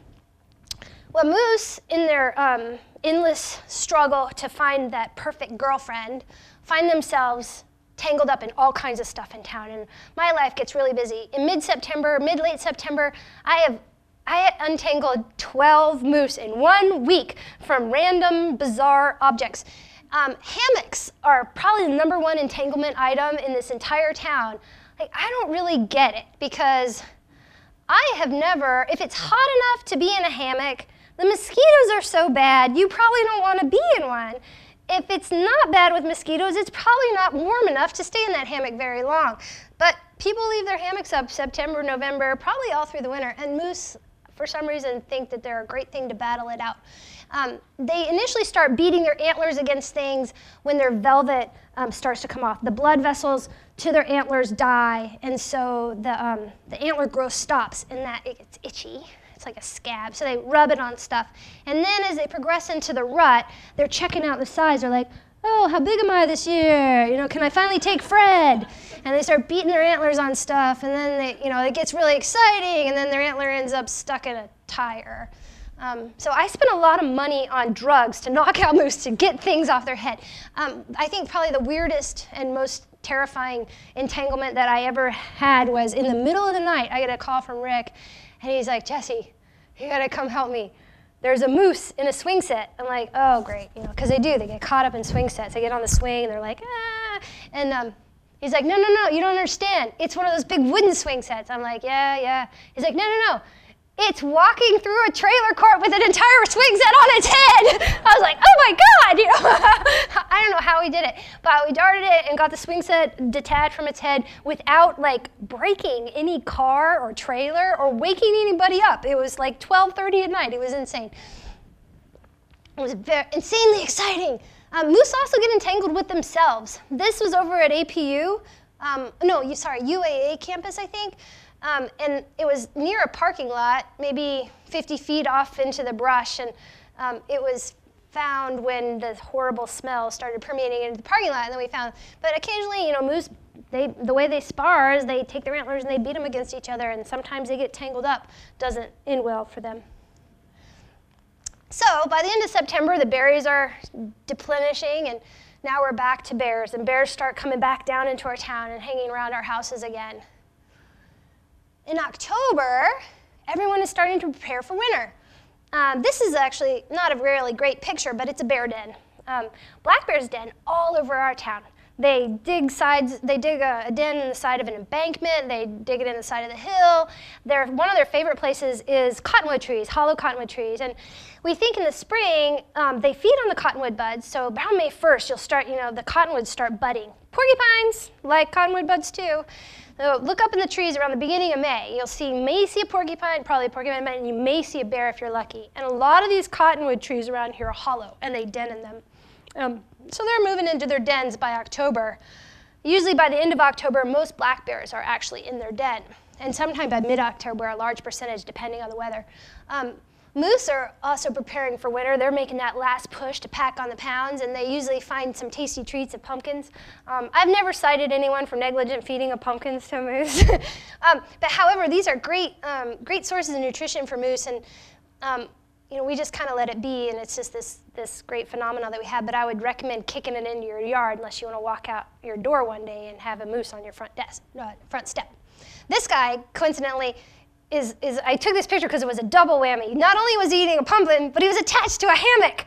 Well, moose, in their um, endless struggle to find that perfect girlfriend, find themselves tangled up in all kinds of stuff in town, and my life gets really busy. In mid-September, mid-late September, I have I untangled twelve moose in one week from random, bizarre objects. Um, hammocks are probably the number one entanglement item in this entire town. Like, I don't really get it, because I have never, if it's hot enough to be in a hammock, the mosquitoes are so bad, you probably don't want to be in one. If it's not bad with mosquitoes, it's probably not warm enough to stay in that hammock very long. But people leave their hammocks up September, November, probably all through the winter, and moose, for some reason, think that they're a great thing to battle it out. Um, they initially start beating their antlers against things when their velvet um, starts to come off. The blood vessels to their antlers die, and so the, um, the antler growth stops, and that it gets itchy. It's like a scab, so they rub it on stuff. And then as they progress into the rut, they're checking out the size. They're like, oh, how big am I this year? You know, can I finally take Fred? And they start beating their antlers on stuff, and then they, you know, it gets really exciting, and then their antler ends up stuck in a tire. Um, so I spent a lot of money on drugs to knock out moose to get things off their head. Um, I think probably the weirdest and most terrifying entanglement that I ever had was in the middle of the night. I get a call from Rick, and he's like, Jesse, you gotta come help me. There's a moose in a swing set. I'm like, oh, great, you know, because they do. They get caught up in swing sets. They get on the swing, and they're like, ah. And um, he's like, no, no, no, you don't understand. It's one of those big wooden swing sets. I'm like, yeah, yeah. He's like, no, no, no. It's walking through a trailer court with an entire swing set on its head. I was like, oh my God, you know. I don't know how we did it, but we darted it and got the swing set detached from its head without like breaking any car or trailer or waking anybody up. It was like twelve thirty at night. It was insane. It was very, insanely exciting. Um, moose also get entangled with themselves. This was over at A P U. Um, no, you sorry, U A A campus, I think. Um, and it was near a parking lot, maybe fifty feet off into the brush, and um, it was found when the horrible smell started permeating into the parking lot, and then we found, but occasionally, you know, moose, they, the way they spar is they take their antlers and they beat them against each other, and sometimes they get tangled up. Doesn't end well for them. So by the end of September, the berries are deplenishing, and now we're back to bears, and bears start coming back down into our town and hanging around our houses again. In October, everyone is starting to prepare for winter. Um, this is actually not a really great picture, but it's a bear den. Um, black bears den all over our town. They dig sides. They dig a, a den in the side of an embankment. They dig it in the side of the hill. Their, one of their favorite places is cottonwood trees, hollow cottonwood trees. And we think in the spring um, they feed on the cottonwood buds. So around May first, you'll start. You know, the cottonwoods start budding. Porcupines like cottonwood buds too. So look up in the trees around the beginning of May. You'll see, may see a porcupine, probably a porcupine, and you may see a bear if you're lucky. And a lot of these cottonwood trees around here are hollow, and they den in them. Um, so they're moving into their dens by October. Usually by the end of October, most black bears are actually in their den. And sometime by mid-October, a large percentage, depending on the weather. Um, Moose are also preparing for winter. They're making that last push to pack on the pounds, and they usually find some tasty treats of pumpkins. Um, I've never cited anyone for negligent feeding of pumpkins to moose. um, but however, these are great, um, great sources of nutrition for moose, and um, you know, we just kind of let it be, and it's just this, this great phenomenon that we have. But I would recommend kicking it into your yard unless you want to walk out your door one day and have a moose on your front desk, uh, front step. This guy, coincidentally, Is, is I took this picture because it was a double whammy. Not only was he eating a pumpkin, but he was attached to a hammock.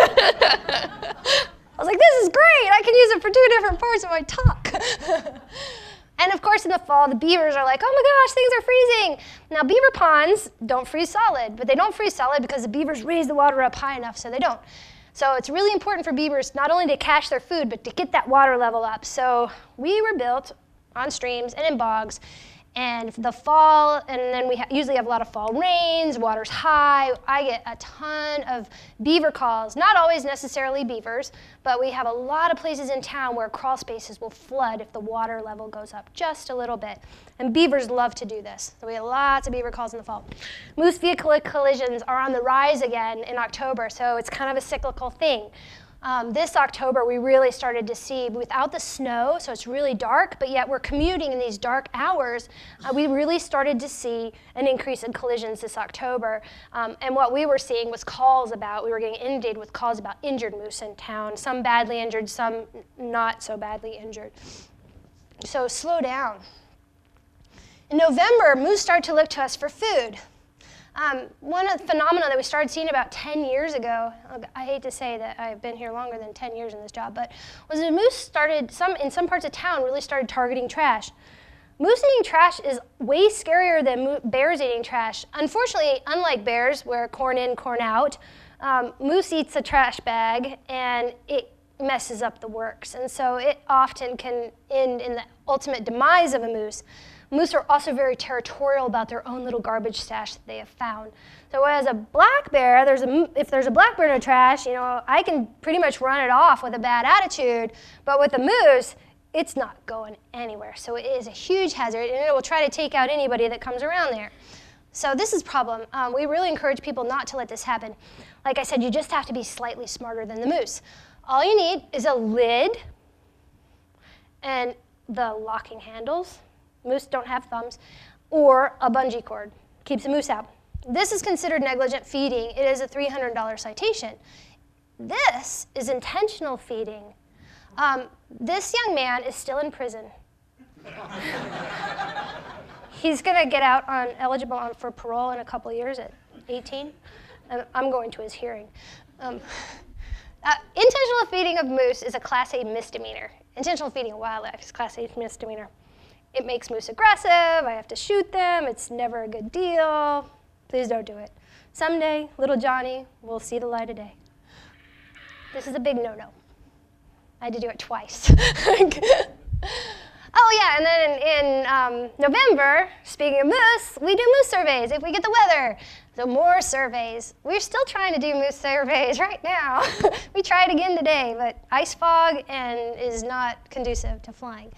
I was like, this is great. I can use it for two different parts of my talk. And of course, in the fall, the beavers are like, oh my gosh, things are freezing. Now, beaver ponds don't freeze solid, but they don't freeze solid because the beavers raise the water up high enough so they don't. So it's really important for beavers not only to cache their food, but to get that water level up. So we were built on streams and in bogs, and the fall, and then we ha usually have a lot of fall rains, water's high. I get a ton of beaver calls, not always necessarily beavers, but we have a lot of places in town where crawl spaces will flood if the water level goes up just a little bit. And beavers love to do this. So we have lots of beaver calls in the fall. Moose vehicle collisions are on the rise again in October, so it's kind of a cyclical thing. Um, this October, we really started to see, without the snow, so it's really dark, but yet we're commuting in these dark hours, uh, we really started to see an increase in collisions this October. Um, and what we were seeing was calls about, we were getting inundated with calls about injured moose in town, some badly injured, some not so badly injured. So slow down. In November, moose started to look to us for food. Um, one of the phenomena that we started seeing about ten years ago, I hate to say that I've been here longer than ten years in this job, but was the moose started, some, in some parts of town, really started targeting trash. Moose eating trash is way scarier than bears eating trash. Unfortunately, unlike bears, where corn in, corn out, um, moose eats a trash bag and it messes up the works. And so it often can end in the ultimate demise of a moose. Moose are also very territorial about their own little garbage stash that they have found. So as a black bear, there's a, if there's a black bear in the trash, you know, I can pretty much run it off with a bad attitude, but with a moose, it's not going anywhere. So it is a huge hazard, and it will try to take out anybody that comes around there. So this is a problem. Um, we really encourage people not to let this happen. Like I said, you just have to be slightly smarter than the moose. All you need is a lid and the locking handles. Moose don't have thumbs, or a bungee cord. Keeps the moose out. This is considered negligent feeding. It is a three hundred dollar citation. This is intentional feeding. Um, this young man is still in prison. He's gonna get out on eligible on, for parole in a couple of years at eighteen, and I'm going to his hearing. Um, uh, intentional feeding of moose is a class A misdemeanor. Intentional feeding of wildlife is class A misdemeanor. It makes moose aggressive, I have to shoot them, it's never a good deal. Please don't do it. Someday, little Johnny will see the light of day. This is a big no-no. I had to do it twice. Oh yeah, and then in, in um, November, speaking of moose, we do moose surveys if we get the weather. So more surveys. We're still trying to do moose surveys right now. We tried again today, but ice fog and is not conducive to flying.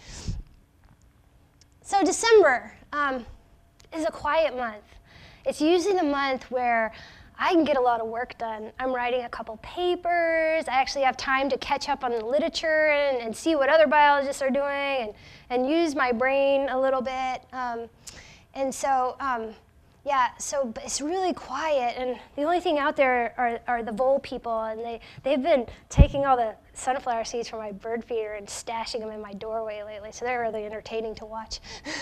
So December um, is a quiet month. It's usually the month where I can get a lot of work done. I'm writing a couple papers. I actually have time to catch up on the literature and, and see what other biologists are doing and, and use my brain a little bit. Um, and so, um, yeah, so it's really quiet. And the only thing out there are, are the vole people. And they, they've been taking all the sunflower seeds from my bird feeder and stashing them in my doorway lately. So they're really entertaining to watch.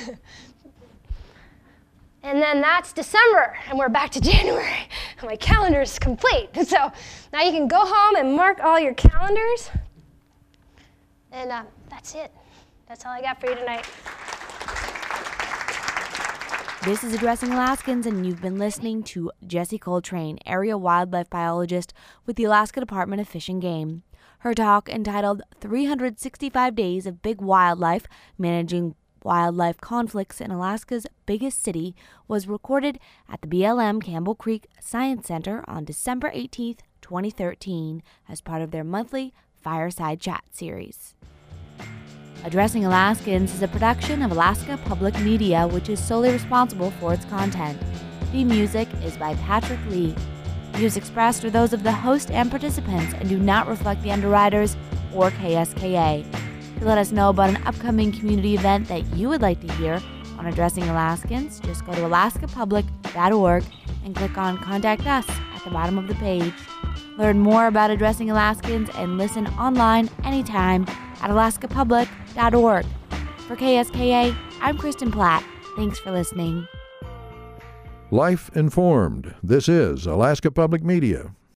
And then that's December, and we're back to January. And my calendar is complete. So now you can go home and mark all your calendars. And uh, that's it. That's all I got for you tonight. This is Addressing Alaskans, and you've been listening to Jessie Coltrane, area wildlife biologist with the Alaska Department of Fish and Game. Her talk, entitled three hundred sixty-five Days of Big Wildlife, Managing Wildlife Conflicts in Alaska's Biggest City, was recorded at the B L M Campbell Creek Science Center on December eighteenth, twenty thirteen, as part of their monthly Fireside Chat series. Addressing Alaskans is a production of Alaska Public Media, which is solely responsible for its content. The music is by Patrick Lee. Views expressed are those of the host and participants and do not reflect the underwriters or K S K A. To let us know about an upcoming community event that you would like to hear on Addressing Alaskans, just go to alaska public dot org and click on Contact Us at the bottom of the page. Learn more about Addressing Alaskans and listen online anytime at alaska public dot org. For K S K A, I'm Kristen Platt. Thanks for listening. Life Informed. This is Alaska Public Media.